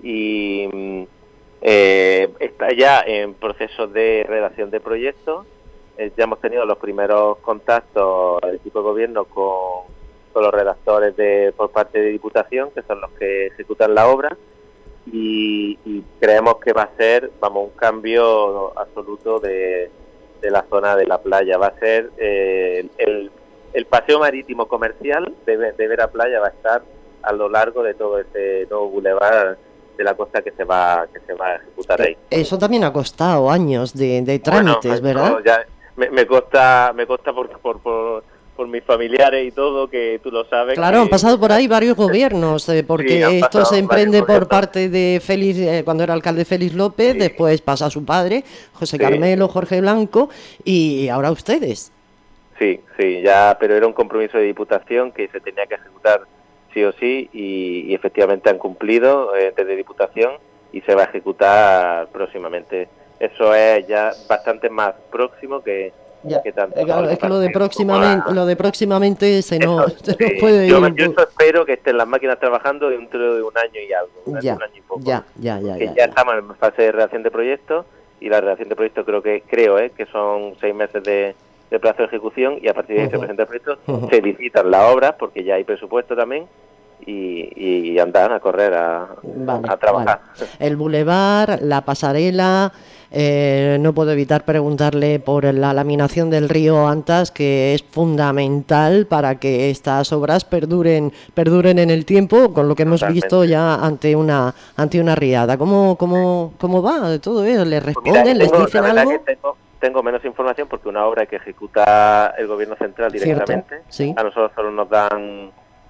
y eh, está ya en proceso de redacción de proyectos. Eh, ya hemos tenido los primeros contactos el equipo de gobierno con, con los redactores de por parte de Diputación, que son los que ejecutan la obra, y, y creemos que va a ser, vamos, un cambio absoluto de, de la zona de la playa. Va a ser eh, el El paseo marítimo comercial de, de Vera Playa va a estar a lo largo de todo ese nuevo bulevar de la costa que se va que se va a ejecutar ahí. Eso también ha costado años de, de trámites, bueno, ¿verdad? Ya me, me consta me consta por, por, por, por mis familiares y todo, que tú lo sabes. Claro, que... han pasado por ahí varios gobiernos, eh, porque sí, esto se emprende por parte de Félix, eh, cuando era alcalde Félix López, sí. Después pasa a su padre, José sí. Carmelo, Jorge Blanco, y ahora ustedes. Sí, sí, ya, pero era un compromiso de Diputación que se tenía que ejecutar sí o sí, y, y efectivamente han cumplido eh, desde Diputación, y se va a ejecutar próximamente. Eso es ya bastante más próximo que, ya, que tanto. Claro, es que lo de próximamente, lo de próximamente se no, eso, se sí. no puede yo, ir. Yo eso espero que estén las máquinas trabajando dentro de un año y algo, un ya, año y poco. Ya, ya, ya, que ya, ya, ya estamos en fase de redacción de proyectos, y la redacción de proyectos creo que creo eh, que son seis meses de de plazo de ejecución, y a partir de ahí uh-huh. se presenta el proyecto, uh-huh. se licitan las obras, porque ya hay presupuesto también, y, y andan a correr a, vale, a trabajar. Vale. El bulevar, la pasarela, eh, no puedo evitar preguntarle por la laminación del río Antas, que es fundamental para que estas obras perduren perduren en el tiempo, con lo que hemos Totalmente. visto ya ante una ante una riada. ¿Cómo cómo cómo va todo eso? ¿Les responden? Pues mira, tengo, ¿les dicen algo? Tengo, tengo menos información, porque una obra que ejecuta el gobierno central directamente, sí. a nosotros solo nos dan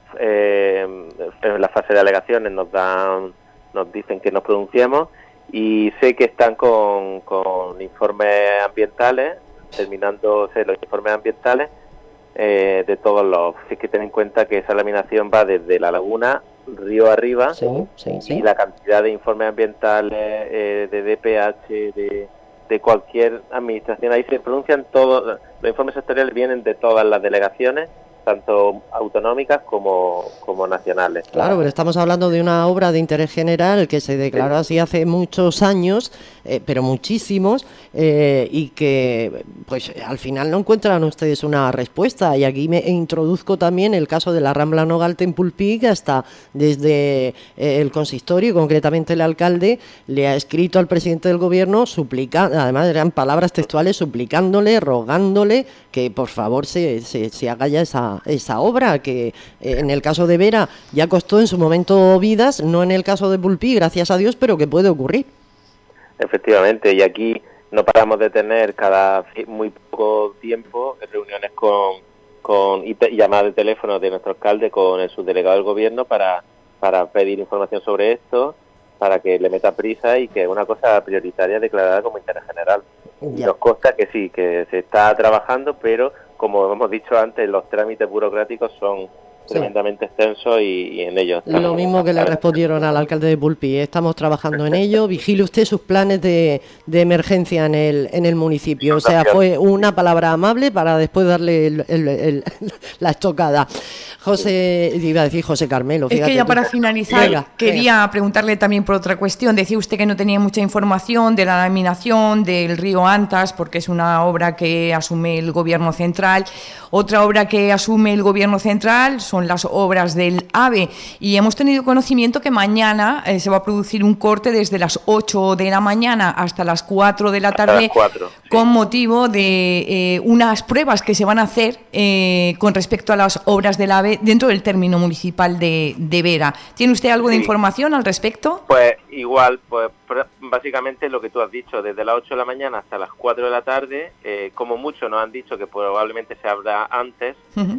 eh, en la fase de alegaciones nos dan, nos dicen que nos pronunciemos, y sé que están con, con informes ambientales, terminándose los informes ambientales eh, de todos los... Hay que tener en cuenta que esa laminación va desde la laguna, río arriba, sí, sí, sí. y la cantidad de informes ambientales, eh, de D P H, de, de cualquier administración, ahí se pronuncian todos, los informes sectoriales vienen de todas las delegaciones, tanto autonómicas como, como nacionales. Claro, pero estamos hablando de una obra de interés general que se declaró así hace muchos años, eh, pero muchísimos, eh, y que pues al final no encuentran ustedes una respuesta. Y aquí me introduzco también el caso de la Rambla Nogalte en Pulpí, que hasta desde eh, el consistorio, concretamente el alcalde, le ha escrito al presidente del gobierno, suplicando, además eran palabras textuales, suplicándole, rogándole que por favor se, se, se haga ya esa, esa obra, que eh, en el caso de Vera ya costó en su momento vidas, no en el caso de Pulpí, gracias a Dios, pero que puede ocurrir. Efectivamente, y aquí no paramos de tener cada muy poco tiempo reuniones con, con y, te, y llamadas de teléfono de nuestro alcalde con el subdelegado del gobierno para, para pedir información sobre esto, para que le meta prisa y que es una cosa prioritaria declarada como interés general. Y nos consta que sí, que se está trabajando, pero como hemos dicho antes, los trámites burocráticos son sí. tremendamente extensos y, y en ello estamos. Lo mismo que le respondieron al alcalde de Pulpí, estamos trabajando en ello. Vigile usted sus planes de, de emergencia en el en el municipio. O sea, fue una palabra amable para después darle el, el, el, la estocada. José, iba a decir José Carmelo. Es que ya tú. para finalizar, venga, quería venga. preguntarle también por otra cuestión. Decía usted que no tenía mucha información de la laminación del río Antas, porque es una obra que asume el gobierno central. Otra obra que asume el gobierno central son las obras del AVE. Y hemos tenido conocimiento que mañana eh, se va a producir un corte desde las ocho de la mañana hasta las cuatro de la tarde, cuatro, sí. con motivo de eh, unas pruebas que se van a hacer eh, con respecto a las obras del AVE dentro del término municipal de, de Vera. ¿Tiene usted algo de sí. información al respecto? Pues igual, pues básicamente lo que tú has dicho, desde las ocho de la mañana hasta las cuatro de la tarde, eh, como mucho nos han dicho que probablemente se abra antes, uh-huh.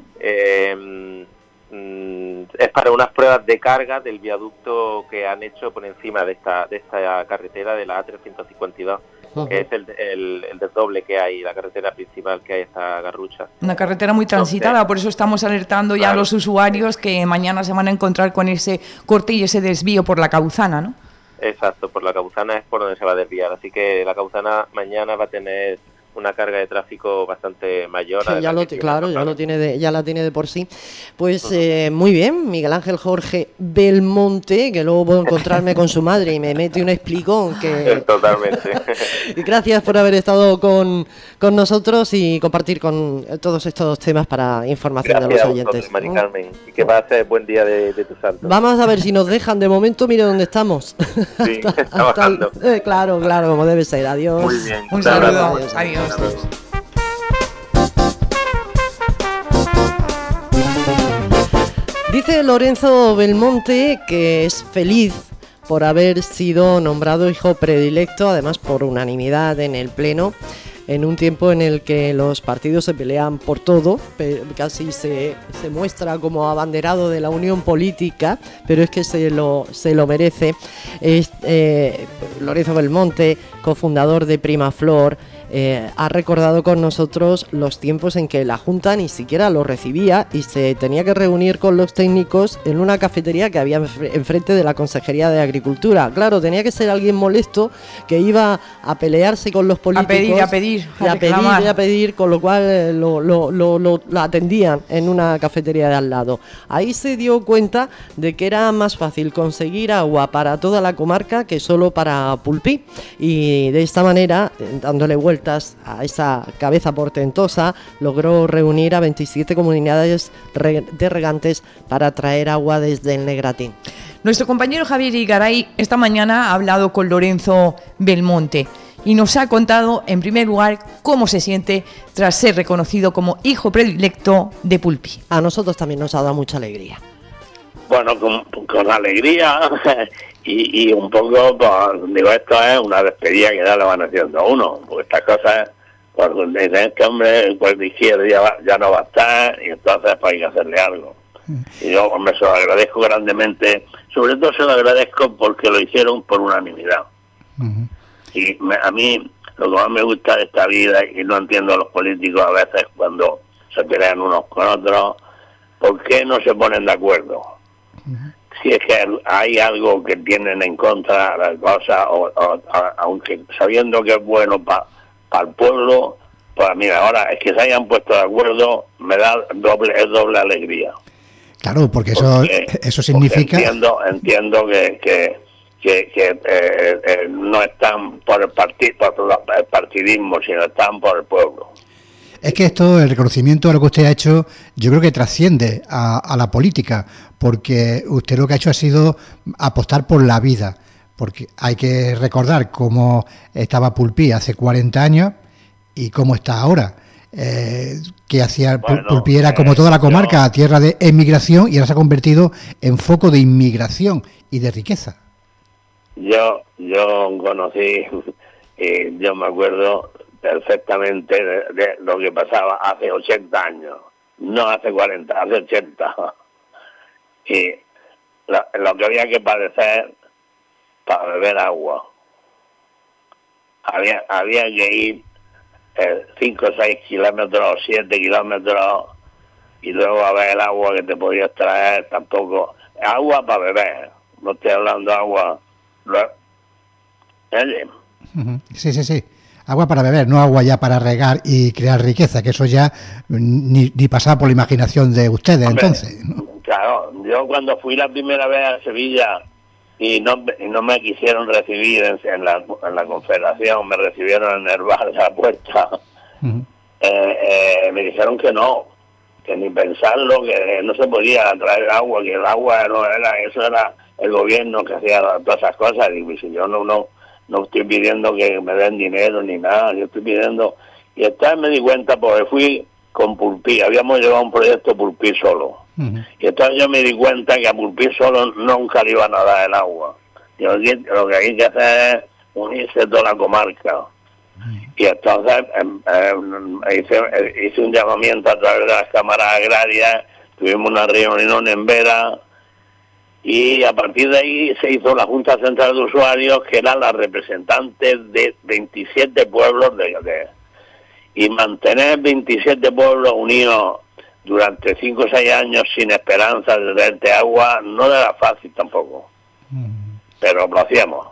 eh, mm, es para unas pruebas de carga del viaducto que han hecho por encima de esta, de esta carretera de la A trescientos cincuenta y dos. Uh-huh. Que es el, el, el desdoble que hay, la carretera principal que hay, esta Garrucha. Una carretera muy transitada, Entonces, por eso estamos alertando ya claro, a los usuarios que mañana se van a encontrar con ese corte y ese desvío por la Cauzana, ¿no? Exacto, por la Cauzana es por donde se va a desviar, así que la Cauzana mañana va a tener una carga de tráfico bastante mayor. Sí, ya lo, claro, ya lo tiene de, ya la tiene de por sí. Pues uh-huh. eh, muy bien, Miguel Ángel Jorge Belmonte, que luego puedo encontrarme con su madre y me mete un explicón que... Totalmente. Y gracias por haber estado con, con nosotros y compartir con todos estos temas para información gracias de los oyentes. Gracias a Mari Carmen, y que va a ser buen día de, de tu santo. Vamos a ver si nos dejan de momento, mire dónde estamos. Sí, hasta, trabajando. Hasta, eh, claro, claro, como debe ser. Adiós. Muy bien. Un saludo. Adiós. Adiós. Dice Lorenzo Belmonte que es feliz por haber sido nombrado hijo predilecto, además por unanimidad en el Pleno, en un tiempo en el que los partidos se pelean por todo, casi se, se muestra como abanderado de la unión política, pero es que se lo, se lo merece. Es, eh, Lorenzo Belmonte, cofundador de Primaflor, Eh, ha recordado con nosotros los tiempos en que la Junta ni siquiera lo recibía y se tenía que reunir con los técnicos en una cafetería que había enfrente de la Consejería de Agricultura. Claro, tenía que ser alguien molesto que iba a pelearse con los políticos. A pedir, a pedir, a, a pedir, y a pedir, con lo cual eh, lo, lo, lo, lo, lo atendían en una cafetería de al lado. Ahí se dio cuenta de que era más fácil conseguir agua para toda la comarca que solo para Pulpí, y de esta manera, dándole vuelta a esa cabeza portentosa, logró reunir a veintisiete comunidades de regantes para traer agua desde el Negratín. Nuestro compañero Javier Igaray esta mañana ha hablado con Lorenzo Belmonte y nos ha contado, en primer lugar, cómo se siente tras ser reconocido como hijo predilecto de Pulpí. A nosotros también nos ha dado mucha alegría. Bueno, con, con alegría y, y un poco, pues, digo, esto es una despedida que ya lo van haciendo a uno, porque estas cosas, cuando dicen que hombre, pues de izquierda ya, va, ya no va a estar, y entonces pues hay que hacerle algo. Y yo, hombre, se lo agradezco grandemente. Sobre todo se lo agradezco porque lo hicieron por unanimidad. Uh-huh. Y me, a mí, lo que más me gusta de esta vida, y no entiendo a los políticos a veces cuando se pelean unos con otros, ¿por qué no se ponen de acuerdo? Uh-huh. Si es que hay algo que tienen en contra de la cosa, o, o, o, aunque sabiendo que es bueno para pa el pueblo, pues mira, ahora es que se hayan puesto de acuerdo, me da doble, es doble alegría. Claro, porque eso porque, eso significa... Entiendo, entiendo que, que, que, que eh, eh, no están por el, partid, por el partidismo, sino están por el pueblo. Es que esto, el reconocimiento de lo que usted ha hecho, yo creo que trasciende a, a la política, porque usted lo que ha hecho ha sido apostar por la vida, porque hay que recordar cómo estaba Pulpí hace cuarenta años y cómo está ahora. Eh, que hacía bueno, Pulpí era como toda la comarca, yo, tierra de emigración, y ahora se ha convertido en foco de inmigración y de riqueza. Yo yo conocí, y yo me acuerdo perfectamente de, de lo que pasaba hace ochenta años, no hace cuarenta, hace ochenta. Y lo, lo que había que padecer para beber agua. Había, había que ir cinco o seis kilómetros, siete kilómetros, y luego a ver el agua que te podías traer, tampoco. Agua para beber, no estoy hablando de agua. ¿Eh? Sí, sí, sí. Agua para beber, no agua ya para regar y crear riqueza, que eso ya ni, ni pasaba por la imaginación de ustedes. Hombre, entonces, ¿no? Claro, yo cuando fui la primera vez a Sevilla y no, y no me quisieron recibir en, en, la, en la Confederación, me recibieron en el bar de la puerta, uh-huh. eh, eh, me dijeron que no, que ni pensarlo, que no se podía traer agua, que el agua no era, eso era el gobierno que hacía todas esas cosas. Y si yo no, no, no estoy pidiendo que me den dinero ni nada, yo estoy pidiendo, y entonces me di cuenta porque fui con Pulpí, habíamos llevado un proyecto Pulpí solo. Uh-huh. Y entonces yo me di cuenta que a Pulpí solo nunca le iban a dar el agua. Y lo, que, lo que hay que hacer es unirse toda la comarca. Uh-huh. Y entonces eh, eh, hice, hice un llamamiento a través de las cámaras agrarias, tuvimos una reunión en Vera, y a partir de ahí se hizo la Junta Central de Usuarios, que eran las representantes de veintisiete pueblos de, de y mantener veintisiete pueblos unidos durante cinco o seis años sin esperanza de darte agua no era fácil tampoco, mm. pero lo hacíamos.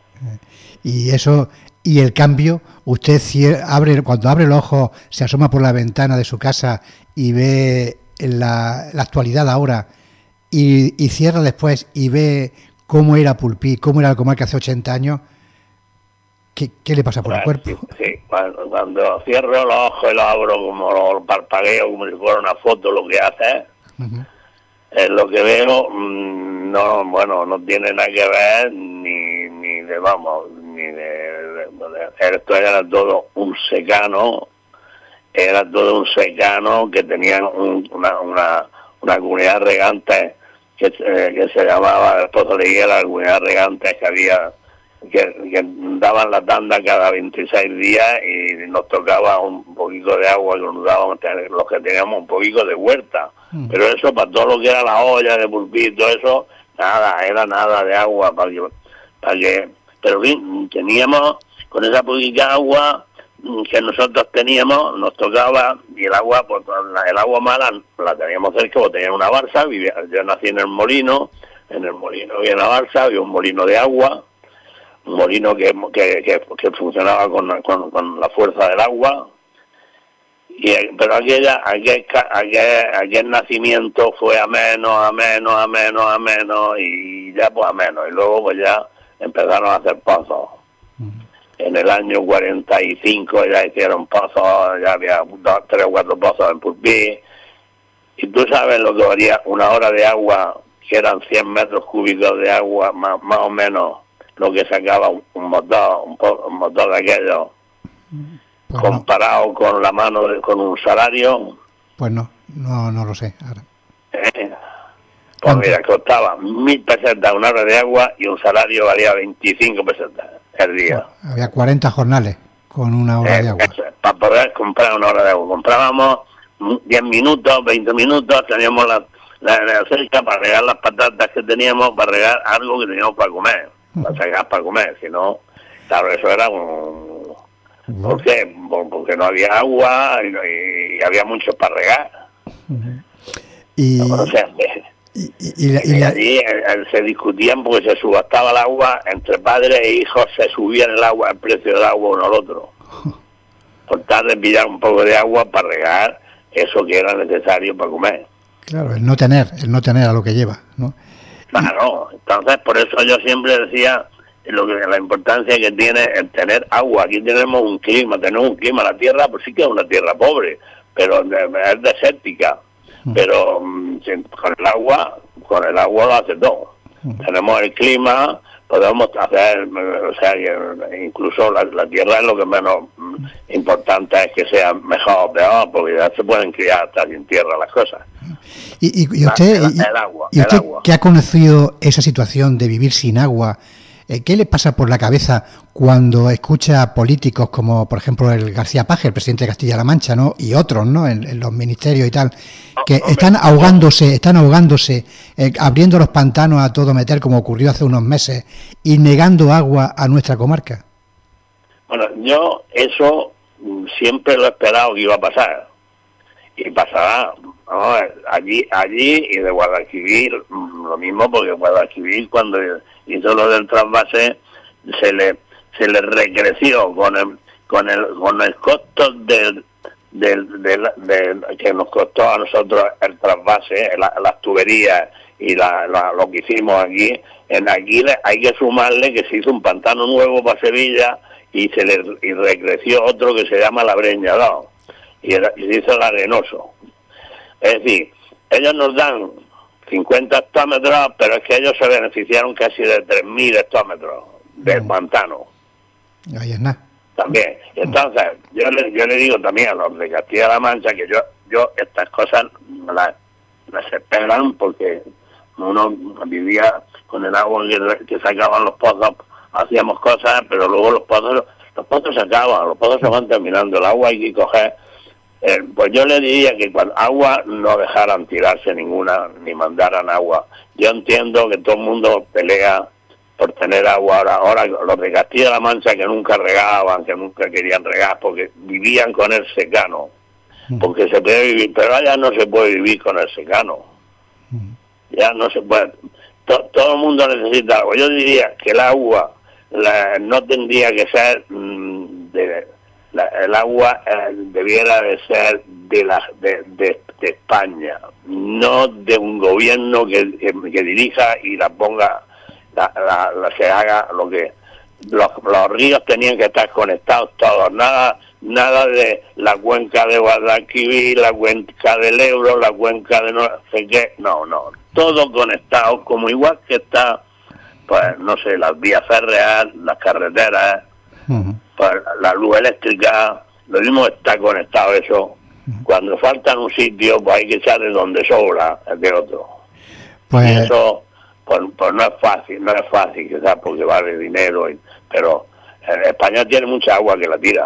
Y eso, y el cambio, usted abre cuando abre los ojos, se asoma por la ventana de su casa y ve la, la actualidad ahora, y, y cierra después y ve cómo era Pulpí, cómo era la comarca hace ochenta años, ¿qué, qué le pasa por bueno, el cuerpo? Sí, sí. Cuando, cuando cierro los ojos y los abro, como los parpadeo, como si fuera una foto, lo que hace, uh-huh. es lo que veo, mmm, no, bueno, no tiene nada que ver, ni, ni de, vamos, ni de, de, de, esto era todo un secano, era todo un secano que tenía un, una, una, una comunidad regante que, eh, que se llamaba el Pozo de Higuera, la comunidad regante que había, que, que daban la tanda cada veintiséis días y nos tocaba un poquito de agua, que nos daban los que teníamos un poquito de huerta, mm. pero eso para todo lo que era la olla de Pulpí, todo eso, nada, era nada de agua, para que, para que pero bien, teníamos con esa poquita agua que nosotros teníamos, nos tocaba, y el agua, pues el agua mala la teníamos cerca, porque tenía una balsa, vivía, yo nací en el molino, en el molino había una balsa, había un molino de agua, un molino que que, que, que funcionaba con, con, con la fuerza del agua, y pero aquella, aquel, aquel, aquel nacimiento fue a menos, a menos, a menos, a menos, y ya pues a menos, y luego pues ya empezaron a hacer pozos. En el año cuarenta y cinco ya hicieron pozos, ya había dos, tres o cuatro pozos en Pulpí, y tú sabes lo que valía una hora de agua, que eran cien metros cúbicos de agua, más, más o menos lo que sacaba un, un motor, un, un motor de aquello, pues comparado no. con la mano, de, con un salario. Pues no, no, no lo sé. Ahora. Eh, pues mira, costaba mil pesetas una hora de agua y un salario valía veinticinco pesetas el día. Había cuarenta jornales con una hora eh, de agua. Para poder comprar una hora de agua. Comprábamos diez minutos, veinte minutos, teníamos la, la, la cerca para regar las patatas que teníamos, para regar algo que teníamos para comer, para sacar para comer, si no, claro, eso era un... ¿Por qué? Porque no había agua y, y había mucho para regar. Y, o sea, y, y, la, y y la... allí eh, se discutían porque se subastaba el agua, entre padres e hijos se subían el agua, el precio del agua uno al otro. Por tal de pillar un poco de agua para regar eso que era necesario para comer. Claro, el no tener, el no tener a lo que lleva, ¿no? Claro, entonces por eso yo siempre decía lo que la importancia que tiene el tener agua. Aquí tenemos un clima, tenemos un clima, la tierra pues sí que es una tierra pobre, pero es desértica, pero um, con el agua, con el agua lo hace todo. Tenemos el clima, podemos hacer, o sea, incluso la, la tierra es lo que menos importante es que sea mejor o peor, porque ya se pueden criar hasta sin tierra las cosas. Y, y, y usted, el, el agua, y usted el agua. que ha conocido esa situación de vivir sin agua, eh, ¿qué le pasa por la cabeza cuando escucha a políticos como, por ejemplo, el García Paje, el presidente de Castilla-La Mancha, ¿no? Y otros, ¿no? En, en los ministerios y tal, que no, están hombre, ahogándose, no. están ahogándose, eh, abriendo los pantanos a todo meter, como ocurrió hace unos meses, y negando agua a nuestra comarca? Bueno, yo eso siempre lo he esperado que iba a pasar. Y pasará, ¿no? allí allí y de Guadalquivir lo mismo, porque Guadalquivir cuando hizo lo del trasvase se le se le recreció con el con el con el costo del del, del, del que nos costó a nosotros el trasvase, la, las tuberías y la, la, lo que hicimos aquí. En aquí hay que sumarle que se hizo un pantano nuevo para Sevilla y se le y recreció otro que se llama La Breña dos. Y, era, y se hizo el arenoso. Es decir, ellos nos dan cincuenta hectómetros, pero es que ellos se beneficiaron casi de tres mil hectómetros del mm. pantano. Ahí es nada. También. Entonces, yo le, yo le digo también a los de Castilla-La Mancha que yo yo estas cosas las, las esperan, porque uno vivía con el agua que, que sacaban los pozos, hacíamos cosas, pero luego los pozos, los pozos se acaban, los pozos se van terminando, el agua hay que coger. Eh, pues yo le diría que cuando agua no dejaran tirarse ninguna, ni mandaran agua. Yo entiendo que todo el mundo pelea por tener agua. Ahora, ahora los de Castilla-La Mancha que nunca regaban, que nunca querían regar, porque vivían con el secano, porque se puede vivir, pero allá no se puede vivir con el secano. Ya no se puede. To, todo el mundo necesita agua. Yo diría que el agua la, no tendría que ser mmm, de... La, el agua eh, debiera de ser de, la, de, de, de España, no de un gobierno que, que, que dirija y la ponga, la, la, la, se haga lo que... Los, los ríos tenían que estar conectados todos, nada nada de la cuenca de Guadalquivir, la cuenca del Ebro, la cuenca de no sé qué, no, no, todo conectado, como igual que está, pues no sé, las vías férreas, las carreteras... Uh-huh. Pues la luz eléctrica, lo mismo está conectado eso. Cuando falta en un sitio, pues hay que echar de donde sobra el de otro. Pues... Y eso, pues, pues no es fácil, no es fácil, quizás porque vale dinero, y, pero en España tiene mucha agua que la tira.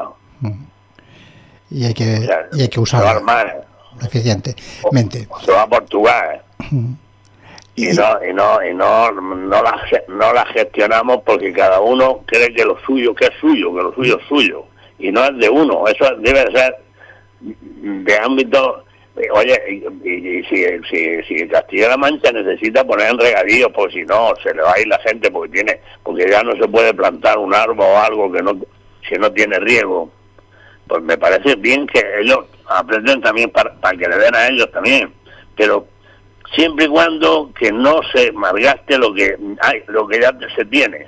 Y hay que, o sea, y hay que usarla más, eficientemente. Se va a Portugal. Uh-huh. Y no y no y no no la no la gestionamos porque cada uno cree que lo suyo que es suyo, que lo suyo es suyo, y no es de uno. Eso debe ser de ámbito. Oye, y, y, y si si si Castilla-La Mancha necesita poner en regadío, pues si no se le va a ir la gente, porque tiene porque ya no se puede plantar un árbol o algo que no si no tiene riego. Pues me parece bien que ellos aprenden también para, para que le den a ellos también, pero siempre y cuando que no se malgaste lo que hay, lo que ya se tiene.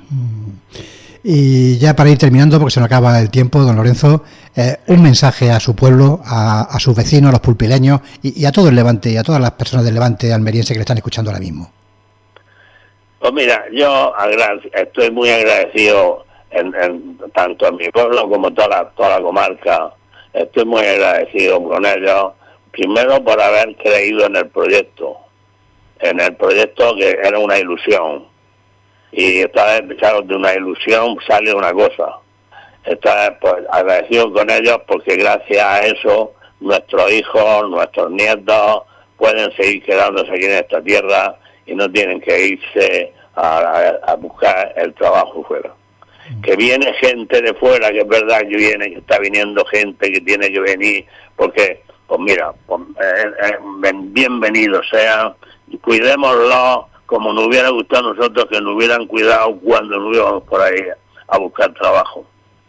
Y ya para ir terminando, porque se nos acaba el tiempo, don Lorenzo, eh, un mensaje a su pueblo, a, a sus vecinos, a los pulpileños y, y a todo el Levante, y a todas las personas del Levante almeriense que le están escuchando ahora mismo. Pues mira, yo estoy muy agradecido en, en, tanto en mi pueblo como toda la, toda la comarca. Estoy muy agradecido con ellos. Primero por haber creído en el proyecto, en el proyecto que era una ilusión. Y esta vez, claro, de una ilusión sale una cosa. Esta vez, pues, agradecido con ellos porque gracias a eso nuestros hijos, nuestros nietos, pueden seguir quedándose aquí en esta tierra y no tienen que irse a, a, a buscar el trabajo fuera. Que viene gente de fuera, que es verdad que viene, que está viniendo gente que tiene que venir, porque, pues mira, pues, eh, eh, bienvenido sea, cuidémoslo como nos hubiera gustado a nosotros que nos hubieran cuidado cuando nos íbamos por ahí a buscar trabajo.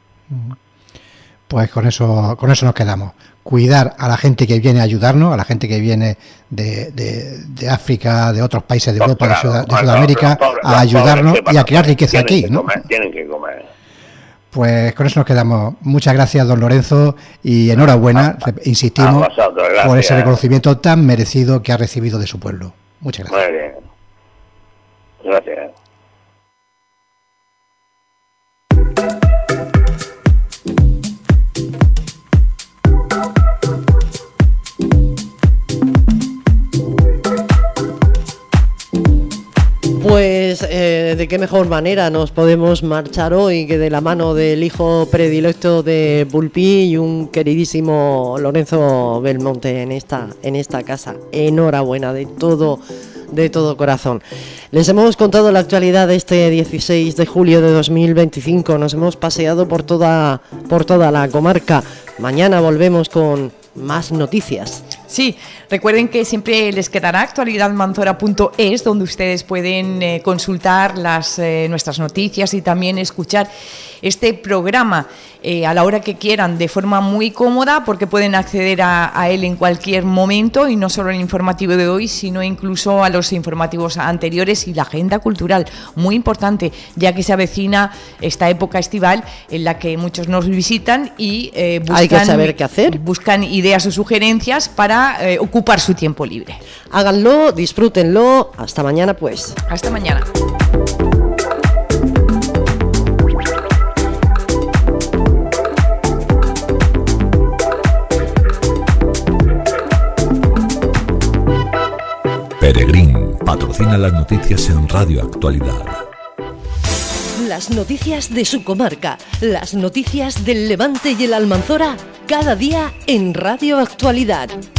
Pues con eso, con eso nos quedamos. Cuidar a la gente que viene a ayudarnos, a la gente que viene de, de, de África, de otros países de Europa, pues claro, de, Sud- de Sudamérica, los pobres, a ayudarnos y a crear riqueza aquí, ¿no? Comer, tienen que comer. Pues con eso nos quedamos. Muchas gracias, don Lorenzo, y enhorabuena, ah, insistimos, a vosotros, por ese reconocimiento tan merecido que ha recibido de su pueblo. Muchas gracias. Muy bien. Gracias. Pues eh, de qué mejor manera nos podemos marchar hoy que de la mano del hijo predilecto de Bulpi y un queridísimo Lorenzo Belmonte en esta, en esta casa. Enhorabuena de todo, de todo corazón. Les hemos contado la actualidad de este dieciséis de julio de dos mil veinticinco. Nos hemos paseado por toda, por toda la comarca. Mañana volvemos con más noticias. Sí, recuerden que siempre les quedará actualidad manzora punto es, donde ustedes pueden eh, consultar las eh, nuestras noticias y también escuchar este programa eh, a la hora que quieran, de forma muy cómoda, porque pueden acceder a, a él en cualquier momento, y no solo el informativo de hoy, sino incluso a los informativos anteriores y la agenda cultural, muy importante, ya que se avecina esta época estival en la que muchos nos visitan y eh, buscan, hay que saber qué hacer. buscan ideas o sugerencias para eh, ocupar su tiempo libre. Háganlo, disfrútenlo. Hasta mañana, pues. Hasta mañana. Peregrín patrocina las noticias en Radio Actualidad. Las noticias de su comarca, las noticias del Levante y el Almanzora, cada día en Radio Actualidad.